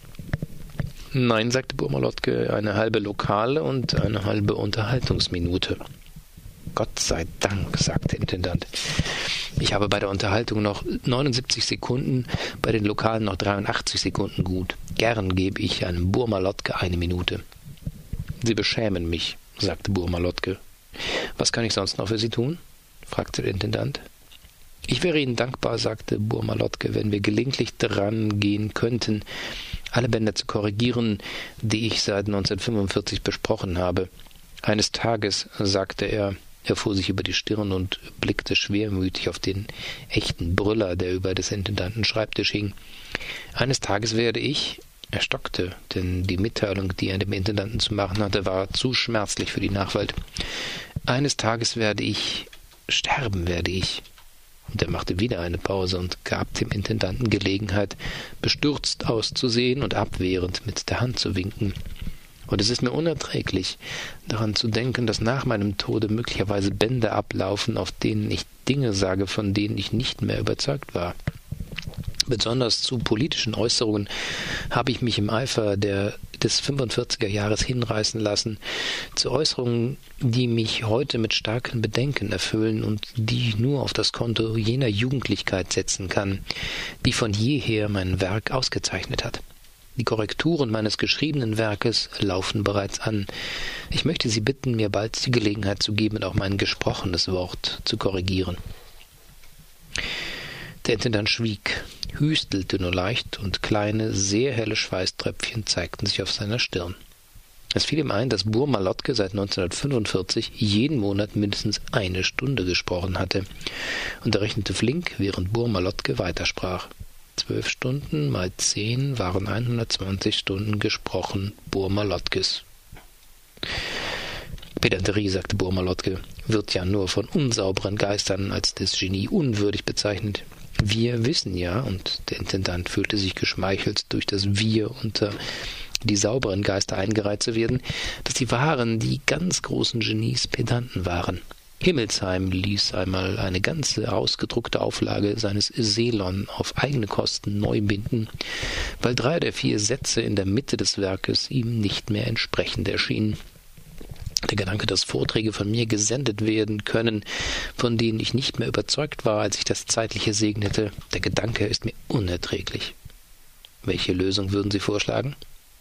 [SPEAKER 1] »Nein«, sagte Burma Lottke, »eine halbe lokale und eine halbe Unterhaltungsminute.« »Gott sei Dank«, sagte der Intendant. »Ich habe bei der Unterhaltung noch neunundsiebzig Sekunden, bei den Lokalen noch dreiundachtzig Sekunden gut. Gern gebe ich einem Burma Lottke eine Minute.« »Sie beschämen mich«, sagte Burma Lottke. »Was kann ich sonst noch für Sie tun?« fragte der Intendant. »Ich wäre Ihnen dankbar«, sagte Burma Lottke, »wenn wir gelegentlich dran gehen könnten, alle Bänder zu korrigieren, die ich seit neunzehnhundertfünfundvierzig besprochen habe. Eines Tages«, sagte er, er fuhr sich über die Stirn und blickte schwermütig auf den echten Brüller, der über des Intendanten Schreibtisch hing, »eines Tages werde ich«, er stockte, denn die Mitteilung, die er dem Intendanten zu machen hatte, war zu schmerzlich für die Nachwelt. »Eines Tages werde ich, sterben werde ich.« Und er machte wieder eine Pause und gab dem Intendanten Gelegenheit, bestürzt auszusehen und abwehrend mit der Hand zu winken. »Und es ist mir unerträglich, daran zu denken, dass nach meinem Tode möglicherweise Bände ablaufen, auf denen ich Dinge sage, von denen ich nicht mehr überzeugt war. Besonders zu politischen Äußerungen habe ich mich im Eifer der, des fünfundvierziger Jahres hinreißen lassen, zu Äußerungen, die mich heute mit starken Bedenken erfüllen und die ich nur auf das Konto jener Jugendlichkeit setzen kann, die von jeher mein Werk ausgezeichnet hat. Die Korrekturen meines geschriebenen Werkes laufen bereits an. Ich möchte Sie bitten, mir bald die Gelegenheit zu geben, auch mein gesprochenes Wort zu korrigieren.« Der Intendant schwieg, hüstelte nur leicht, und kleine, sehr helle Schweißtröpfchen zeigten sich auf seiner Stirn. Es fiel ihm ein, dass Burma Lottke seit neunzehnhundertfünfundvierzig jeden Monat mindestens eine Stunde gesprochen hatte, und er rechnete flink, während Burma Lottke weitersprach. Zwölf Stunden mal zehn waren hundertzwanzig Stunden gesprochen Burma Lottkes. »Pedanterie«, sagte Burma Lottke, »wird ja nur von unsauberen Geistern als des Genie unwürdig bezeichnet. Wir wissen ja«, und der Intendant fühlte sich geschmeichelt, durch das Wir unter die sauberen Geister eingereiht zu werden, dass die wahren, die ganz großen Genies Pedanten waren. Himmelsheim ließ einmal eine ganze ausgedruckte Auflage seines Selon auf eigene Kosten neu binden, weil drei der vier Sätze in der Mitte des Werkes ihm nicht mehr entsprechend erschienen. Der Gedanke, dass Vorträge von mir gesendet werden können, von denen ich nicht mehr überzeugt war, als ich das Zeitliche segnete, der Gedanke ist mir unerträglich. Welche Lösung würden Sie vorschlagen?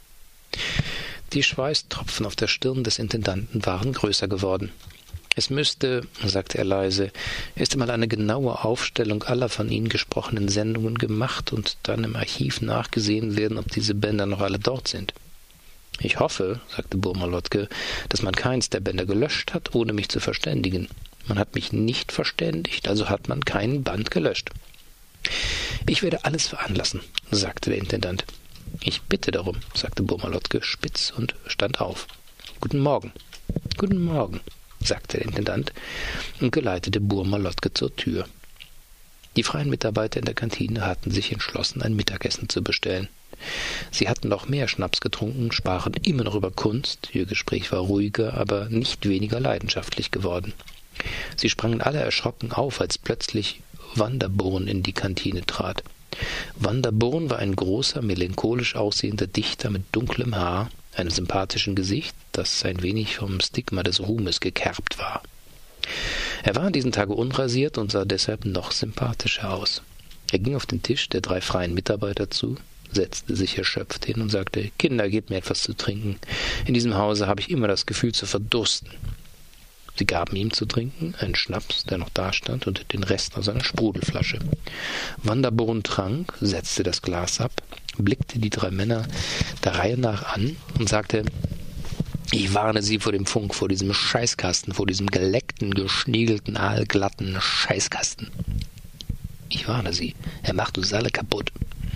[SPEAKER 1] Die Schweißtropfen auf der Stirn des Intendanten waren größer geworden. Es müsste, sagte er leise, erst einmal eine genaue Aufstellung aller von Ihnen gesprochenen Sendungen gemacht und dann im Archiv nachgesehen werden, ob diese Bänder noch alle dort sind. »Ich hoffe«, sagte Burma Lottke, »dass man keins der Bänder gelöscht hat, ohne mich zu verständigen. Man hat mich nicht verständigt, also hat man keinen Band gelöscht.« »Ich werde alles veranlassen«, sagte der Intendant. »Ich bitte darum«, sagte Burma Lottke spitz und stand auf. »Guten Morgen.« »Guten Morgen«, sagte der Intendant und geleitete Burma Lottke zur Tür. Die freien Mitarbeiter in der Kantine hatten sich entschlossen, ein Mittagessen zu bestellen. Sie hatten noch mehr Schnaps getrunken, sprachen immer noch über Kunst, ihr Gespräch war ruhiger, aber nicht weniger leidenschaftlich geworden. Sie sprangen alle erschrocken auf, als plötzlich Vanderborn in die Kantine trat. Vanderborn war ein großer, melancholisch aussehender Dichter mit dunklem Haar, einem sympathischen Gesicht, das ein wenig vom Stigma des Ruhmes gekerbt war. Er war an diesem Tage unrasiert und sah deshalb noch sympathischer aus. Er ging auf den Tisch der drei freien Mitarbeiter zu, setzte sich erschöpft hin und sagte, »Kinder, gebt mir etwas zu trinken. In diesem Hause habe ich immer das Gefühl zu verdursten.« Sie gaben ihm zu trinken, einen Schnaps, der noch dastand, und den Rest aus einer Sprudelflasche. Vanderborn trank, setzte das Glas ab, blickte die drei Männer der Reihe nach an und sagte, »Ich warne Sie vor dem Funk, vor diesem Scheißkasten, vor diesem geleckten, geschniegelten, aalglatten Scheißkasten. Ich warne Sie, er macht uns alle kaputt.«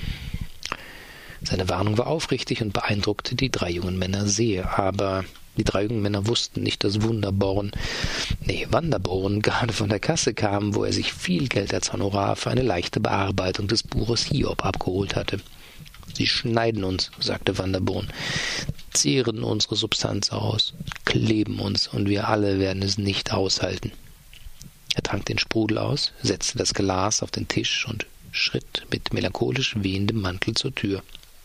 [SPEAKER 1] Seine Warnung war aufrichtig und beeindruckte die drei jungen Männer sehr, aber die drei jungen Männer wussten nicht, dass Wunderborn, nee, Vanderborn gerade von der Kasse kam, wo er sich viel Geld als Honorar für eine leichte Bearbeitung des Buches Hiob abgeholt hatte. »Sie schneiden uns«, sagte Vanderborn, »zehren unsere Substanz aus, kleben uns, und wir alle werden es nicht aushalten.« Er trank den Sprudel aus, setzte das Glas auf den Tisch und schritt mit melancholisch wehendem Mantel zur Tür.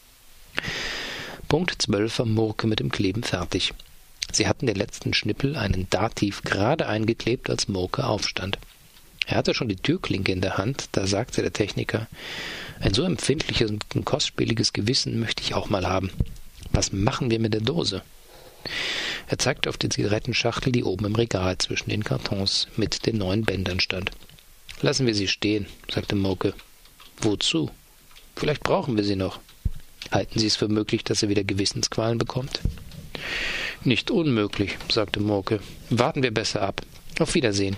[SPEAKER 1] Punkt zwölf war Murke mit dem Kleben fertig. Sie hatten den letzten Schnippel, einen Dativ, gerade eingeklebt, als Murke aufstand. Er hatte schon die Türklinke in der Hand, da sagte der Techniker, »Ein so empfindliches und kostspieliges Gewissen möchte ich auch mal haben. Was machen wir mit der Dose?« Er zeigte auf die Zigarettenschachtel, die oben im Regal zwischen den Kartons mit den neuen Bändern stand. »Lassen wir sie stehen«, sagte Murke. »Wozu? Vielleicht brauchen wir sie noch. Halten Sie es für möglich, dass er wieder Gewissensqualen bekommt?« »Nicht unmöglich«, sagte Murke. »Warten wir besser ab. Auf Wiedersehen.«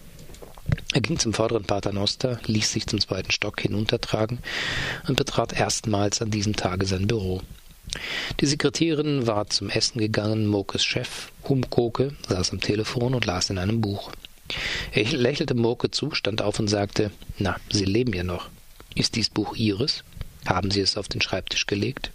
[SPEAKER 1] Er ging zum vorderen Paternoster, ließ sich zum zweiten Stock hinuntertragen und betrat erstmals an diesem Tage sein Büro. Die Sekretärin war zum Essen gegangen, Murkes Chef, Humkoke, saß am Telefon und las in einem Buch. Er lächelte Murke zu, stand auf und sagte, »Na, Sie leben ja noch. Ist dies Buch Ihres? Haben Sie es auf den Schreibtisch gelegt?«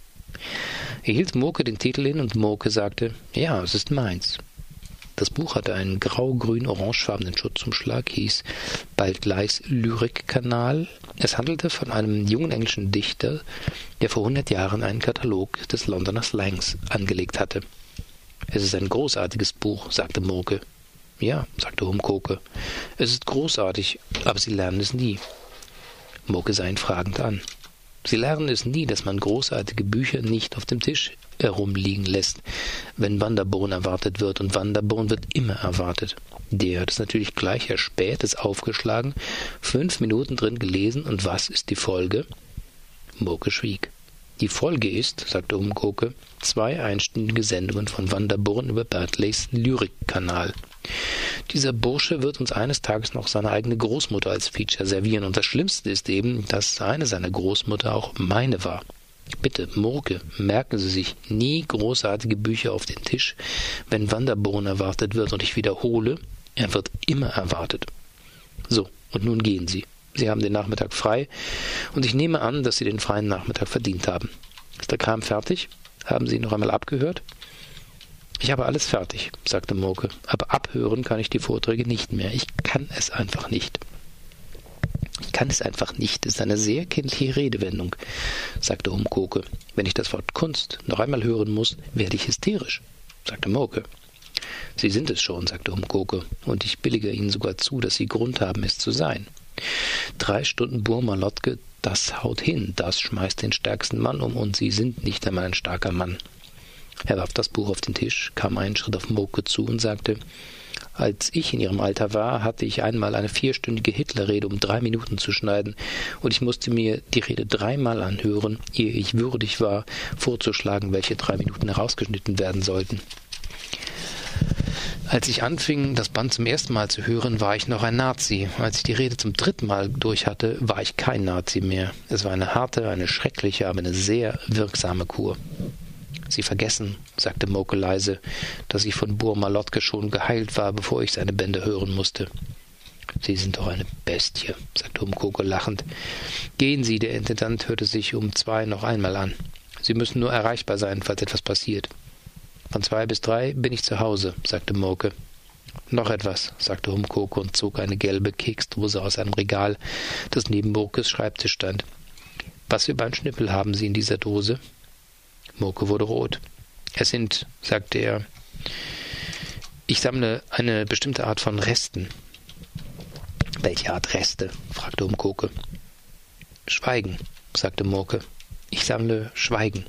[SPEAKER 1] Er hielt Murke den Titel hin und Murke sagte, »Ja, es ist meins.« Das Buch hatte einen grau-grün-orangefarbenen Schutzumschlag, hieß Baldleis Lyrikkanal. Es handelte von einem jungen englischen Dichter, der vor hundert Jahren einen Katalog des Londoner Slangs angelegt hatte. »Es ist ein großartiges Buch«, sagte Murke. »Ja«, sagte Humkoke, »es ist großartig, aber Sie lernen es nie.« Murke sah ihn fragend an. »Sie lernen es nie, dass man großartige Bücher nicht auf dem Tisch herumliegen lässt, wenn Vanderborn erwartet wird, und Vanderborn wird immer erwartet. Der hat es natürlich gleich erspäht, es aufgeschlagen, fünf Minuten drin gelesen, und was ist die Folge?« Murke schwieg. »Die Folge ist«, sagte Humkoke, »zwei einstündige Sendungen von Vanderborn über Berdleys Lyrikkanal. Dieser Bursche wird uns eines Tages noch seine eigene Großmutter als Feature servieren, und das Schlimmste ist eben, dass eine seiner Großmutter auch meine war. Bitte, Murke, merken Sie sich, nie großartige Bücher auf den Tisch, wenn Vanderborn erwartet wird, und ich wiederhole, er wird immer erwartet. So, und nun gehen Sie. Sie haben den Nachmittag frei, und ich nehme an, dass Sie den freien Nachmittag verdient haben. Ist der Kram fertig? Haben Sie ihn noch einmal abgehört?« »Ich habe alles fertig«, sagte Murke, »aber abhören kann ich die Vorträge nicht mehr. Ich kann es einfach nicht.« »Ich kann es einfach nicht. Das ist eine sehr kindliche Redewendung«, sagte Humkoke. »Wenn ich das Wort Kunst noch einmal hören muss, werde ich hysterisch«, sagte Murke. »Sie sind es schon«, sagte Humkoke, »und ich billige Ihnen sogar zu, dass Sie Grund haben, es zu sein. Drei Stunden Burmalotke, das haut hin, das schmeißt den stärksten Mann um, und Sie sind nicht einmal ein starker Mann.« Er warf das Buch auf den Tisch, kam einen Schritt auf Murke zu und sagte, »Als ich in Ihrem Alter war, hatte ich einmal eine vierstündige Hitlerrede um drei Minuten zu schneiden, und ich musste mir die Rede dreimal anhören, ehe ich würdig war, vorzuschlagen, welche drei Minuten herausgeschnitten werden sollten. Als ich anfing, das Band zum ersten Mal zu hören, war ich noch ein Nazi. Als ich die Rede zum dritten Mal durch hatte, war ich kein Nazi mehr. Es war eine harte, eine schreckliche, aber eine sehr wirksame Kur.« »Sie vergessen«, sagte Murke leise, »dass ich von Burmalotke schon geheilt war, bevor ich seine Bände hören musste.« »Sie sind doch eine Bestie«, sagte Humkoke lachend. »Gehen Sie, der Intendant hörte sich um zwei noch einmal an. Sie müssen nur erreichbar sein, falls etwas passiert.« »Von zwei bis drei bin ich zu Hause«, sagte Murke. »Noch etwas«, sagte Humkoke und zog eine gelbe Keksdose aus einem Regal, das neben Murkes Schreibtisch stand. »Was für einen Schnippel haben Sie in dieser Dose?« Murke wurde rot. »Es sind«, sagte er, »ich sammle eine bestimmte Art von Resten.« »Welche Art Reste?« fragte Humkoke. »Schweigen«, sagte Murke. »Ich Ich sammle Schweigen.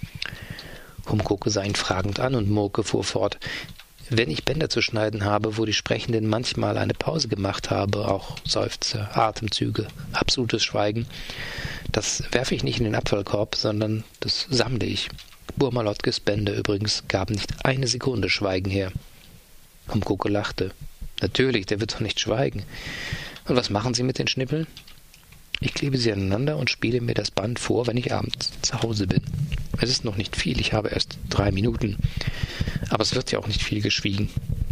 [SPEAKER 1] Humkoke sah ihn fragend an und Murke fuhr fort. Wenn ich Bänder zu schneiden habe, wo die Sprechenden manchmal eine Pause gemacht habe, auch Seufzer, Atemzüge, absolutes Schweigen, das werfe ich nicht in den Abfallkorb, sondern das sammle ich. Burmalotkes Bänder übrigens gaben nicht eine Sekunde Schweigen her. Humkoke lachte. Natürlich, der wird doch nicht schweigen. Und was machen Sie mit den Schnippeln? Ich klebe sie aneinander und spiele mir das Band vor, wenn ich abends zu Hause bin. Es ist noch nicht viel, ich habe erst drei Minuten. Aber es wird ja auch nicht viel geschwiegen.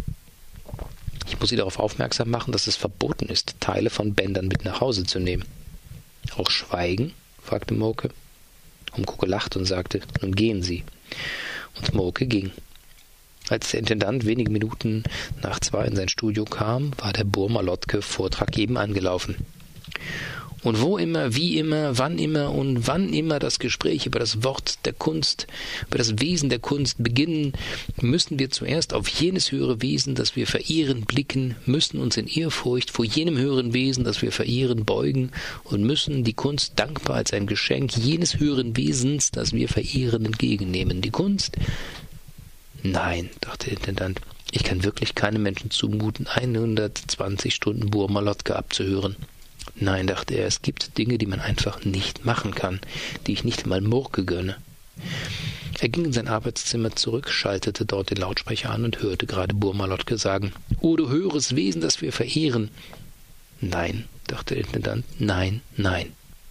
[SPEAKER 1] Ich muss Sie darauf aufmerksam machen, dass es verboten ist, Teile von Bändern mit nach Hause zu nehmen. Auch Schweigen? Fragte Murke. Humkoke lachte und sagte, nun gehen Sie. Und Murke ging. Als der Intendant wenige Minuten nach zwei in sein Studio kam, war der Burmalotke-Vortrag eben angelaufen. Und wo immer, wie immer, wann immer und wann immer das Gespräch über das Wort der Kunst, über das Wesen der Kunst beginnen, müssen wir zuerst auf jenes höhere Wesen, das wir verehren, blicken, müssen uns in Ehrfurcht vor jenem höheren Wesen, das wir verehren, beugen und müssen die Kunst dankbar als ein Geschenk jenes höheren Wesens, das wir verehren, entgegennehmen. Die Kunst? Nein, dachte der Intendant, ich kann wirklich keinem Menschen zumuten, hundertzwanzig Stunden Burmalotke abzuhören. Nein, dachte er, es gibt Dinge, die man einfach nicht machen kann, die ich nicht einmal Murke gönne. Er ging in sein Arbeitszimmer zurück, schaltete dort den Lautsprecher an und hörte gerade Burmalotke sagen, »O du höheres Wesen, das wir verehren!« Nein, dachte der Intendant, nein, nein.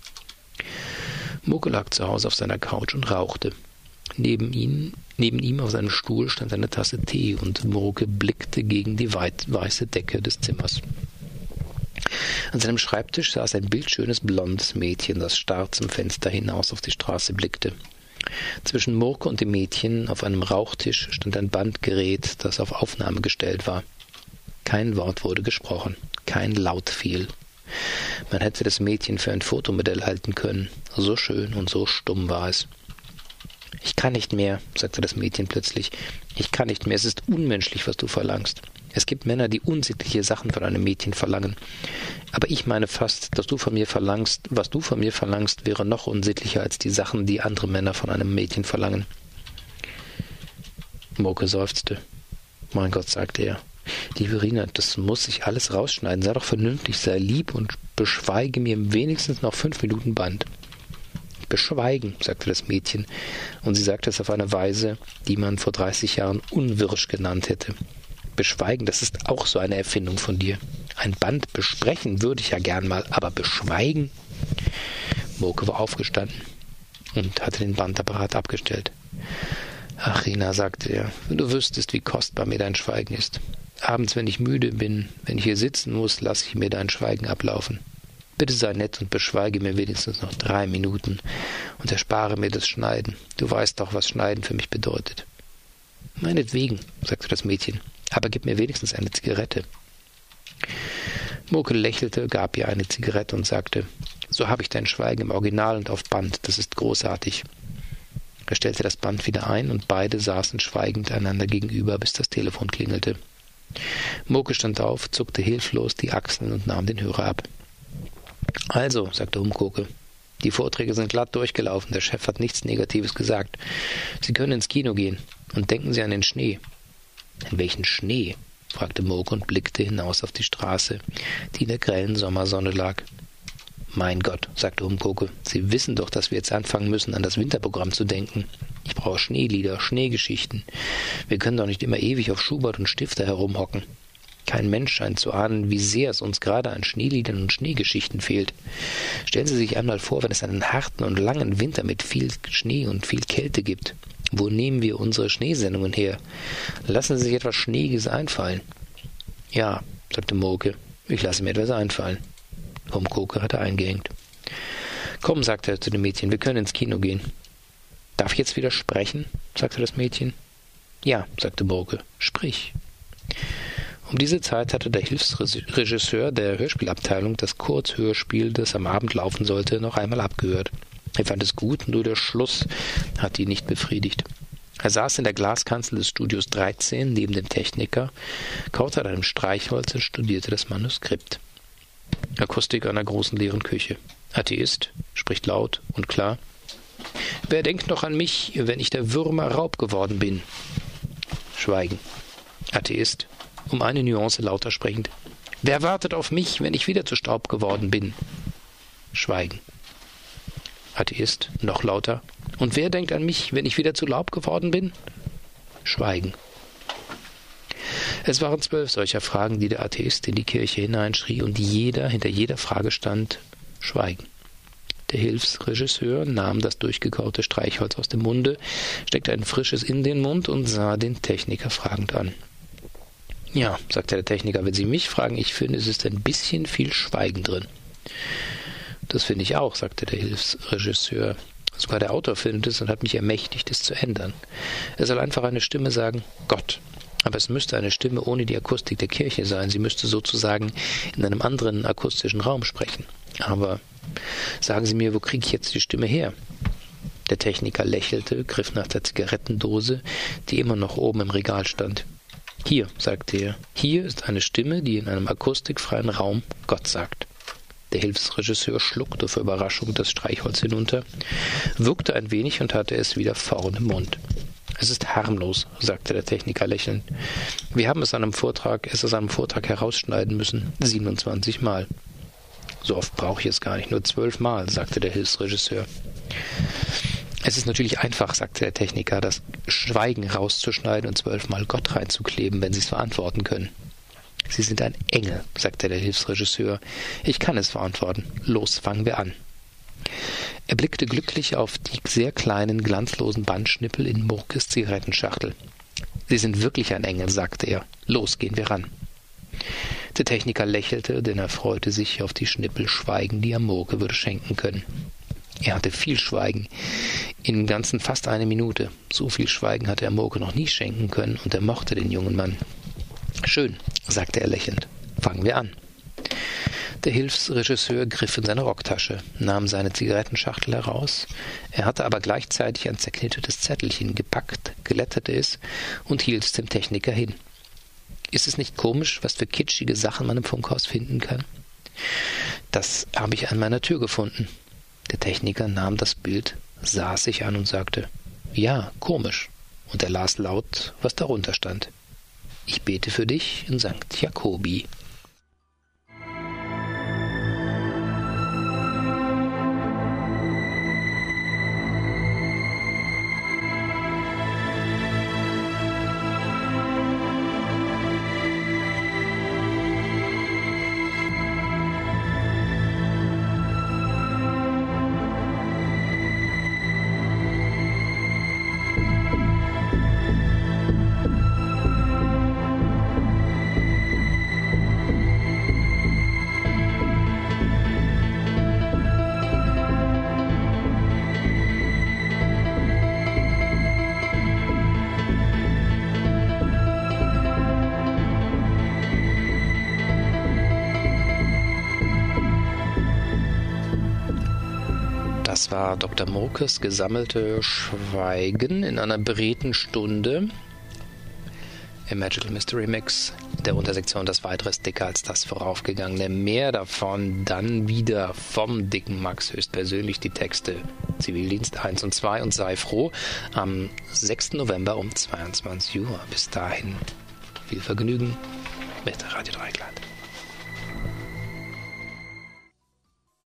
[SPEAKER 1] Murke lag zu Hause auf seiner Couch und rauchte. Neben ihm, neben ihm auf seinem Stuhl stand eine Tasse Tee und Murke blickte gegen die weit, weiße Decke des Zimmers. An seinem Schreibtisch saß ein bildschönes blondes Mädchen, das starr zum Fenster hinaus auf die Straße blickte. Zwischen Murke und dem Mädchen auf einem Rauchtisch stand ein Bandgerät, das auf Aufnahme gestellt war. Kein Wort wurde gesprochen, kein Laut fiel. Man hätte das Mädchen für ein Fotomodell halten können, so schön und so stumm war es. »Ich kann nicht mehr«, sagte das Mädchen plötzlich. »Ich kann nicht mehr, es ist unmenschlich, was du verlangst. Es gibt Männer, die unsittliche Sachen von einem Mädchen verlangen. Aber ich meine fast, dass du von mir verlangst, was du von mir verlangst, wäre noch unsittlicher als die Sachen, die andere Männer von einem Mädchen verlangen.« Murke seufzte. »Mein Gott«, sagte er, »liebe Rina, das muss ich alles rausschneiden. Sei doch vernünftig, sei lieb und beschweige mir wenigstens noch fünf Minuten Band.« »Beschweigen«, sagte das Mädchen, und sie sagte es auf eine Weise, die man vor dreißig Jahren unwirsch genannt hätte. »Beschweigen, das ist auch so eine Erfindung von dir. Ein Band besprechen würde ich ja gern mal, aber beschweigen?« Murke war aufgestanden und hatte den Bandapparat abgestellt. »Ach, Rina«, sagte er, »wenn du wüsstest, wie kostbar mir dein Schweigen ist. Abends, wenn ich müde bin, wenn ich hier sitzen muss, lasse ich mir dein Schweigen ablaufen. Bitte sei nett und beschweige mir wenigstens noch drei Minuten und erspare mir das Schneiden. Du weißt doch, was Schneiden für mich bedeutet.« »Meinetwegen«, sagte das Mädchen, »aber gib mir wenigstens eine Zigarette.« Murke lächelte, gab ihr eine Zigarette und sagte, »So habe ich dein Schweigen im Original und auf Band, das ist großartig.« Er stellte das Band wieder ein und beide saßen schweigend einander gegenüber, bis das Telefon klingelte. Murke stand auf, zuckte hilflos die Achseln und nahm den Hörer ab. »Also«, sagte Humkoke, »die Vorträge sind glatt durchgelaufen, der Chef hat nichts Negatives gesagt. Sie können ins Kino gehen und denken Sie an den Schnee.« »In welchen Schnee?« fragte Murke und blickte hinaus auf die Straße, die in der grellen Sommersonne lag. »Mein Gott«, sagte Humkoke, »Sie wissen doch, dass wir jetzt anfangen müssen, an das Winterprogramm zu denken. Ich brauche Schneelieder, Schneegeschichten. Wir können doch nicht immer ewig auf Schubert und Stifter herumhocken. Kein Mensch scheint zu ahnen, wie sehr es uns gerade an Schneeliedern und Schneegeschichten fehlt. Stellen Sie sich einmal vor, wenn es einen harten und langen Winter mit viel Schnee und viel Kälte gibt. Wo nehmen wir unsere Schneesendungen her? Lassen Sie sich etwas Schneeiges einfallen.« »Ja«, sagte Murke, »ich lasse mir etwas einfallen.« Humkoke hatte eingehängt. »Komm«, sagte er zu dem Mädchen, »wir können ins Kino gehen.« »Darf ich jetzt wieder sprechen?«, sagte das Mädchen. »Ja«, sagte Murke, »sprich.« Um diese Zeit hatte der Hilfsregisseur der Hörspielabteilung das Kurzhörspiel, das am Abend laufen sollte, noch einmal abgehört. Er fand es gut, nur der Schluss hatte ihn nicht befriedigt. Er saß in der Glaskanzel des Studios dreizehn neben dem Techniker, kaute an einem Streichholz und studierte das Manuskript. Akustik einer großen leeren Küche. Atheist, spricht laut und klar. Wer denkt noch an mich, wenn ich der Würmer Raub geworden bin? Schweigen. Atheist, um eine Nuance lauter sprechend. Wer wartet auf mich, wenn ich wieder zu Staub geworden bin? Schweigen. Atheist, noch lauter. Und wer denkt an mich, wenn ich wieder zu Laub geworden bin? Schweigen. Es waren zwölf solcher Fragen, die der Atheist in die Kirche hineinschrie, und jeder, hinter jeder Frage stand, Schweigen. Der Hilfsregisseur nahm das durchgekaute Streichholz aus dem Munde, steckte ein frisches in den Mund und sah den Techniker fragend an. Ja, sagte der Techniker, wenn Sie mich fragen, ich finde, es ist ein bisschen viel Schweigen drin. Das finde ich auch, sagte der Hilfsregisseur. Sogar der Autor findet es und hat mich ermächtigt, es zu ändern. Er soll einfach eine Stimme sagen, Gott. Aber es müsste eine Stimme ohne die Akustik der Kirche sein. Sie müsste sozusagen in einem anderen akustischen Raum sprechen. Aber sagen Sie mir, wo kriege ich jetzt die Stimme her? Der Techniker lächelte, griff nach der Zigarettendose, die immer noch oben im Regal stand. Hier, sagte er, hier ist eine Stimme, die in einem akustikfreien Raum Gott sagt. Der Hilfsregisseur schluckte vor Überraschung das Streichholz hinunter, wirkte ein wenig und hatte es wieder vorn im Mund. Es ist harmlos, sagte der Techniker lächelnd. Wir haben es an einem Vortrag, es aus einem Vortrag herausschneiden müssen, siebenundzwanzig Mal. So oft brauche ich es gar nicht, nur zwölf Mal, sagte der Hilfsregisseur. Es ist natürlich einfach, sagte der Techniker, das Schweigen rauszuschneiden und zwölfmal Gott reinzukleben, wenn Sie es verantworten können. Sie sind ein Engel, sagte der Hilfsregisseur. Ich kann es verantworten. Los, fangen wir an. Er blickte glücklich auf die sehr kleinen, glanzlosen Bandschnippel in Murkes Zigarettenschachtel. Sie sind wirklich ein Engel, sagte er. Los, gehen wir ran. Der Techniker lächelte, denn er freute sich auf die Schnippel Schweigen, die er Murke würde schenken können. Er hatte viel Schweigen, im Ganzen fast eine Minute. So viel Schweigen hatte er Murke noch nie schenken können, und er mochte den jungen Mann. Schön, sagte er lächelnd. Fangen wir an. Der Hilfsregisseur griff in seine Rocktasche, nahm seine Zigarettenschachtel heraus. Er hatte aber gleichzeitig ein zerknittertes Zettelchen gepackt, glättete es und hielt es dem Techniker hin. Ist es nicht komisch, was für kitschige Sachen man im Funkhaus finden kann? Das habe ich an meiner Tür gefunden. Der Techniker nahm das Bild, sah es sich an und sagte, ja, komisch. Und er las laut, was darunter stand. Ich bete für dich in Sankt Jakobi. Das war Doktor Murkes gesammelte Schweigen in einer beredten Stunde im Magical Mystery Mix der Untersektion Das Weitere ist dicker als das voraufgegangene. Mehr davon dann wieder vom dicken Max höchstpersönlich, die Texte Zivildienst eins und zwei und sei froh am sechsten November um zweiundzwanzig Uhr. Bis dahin viel Vergnügen mit Radio Dreieckland.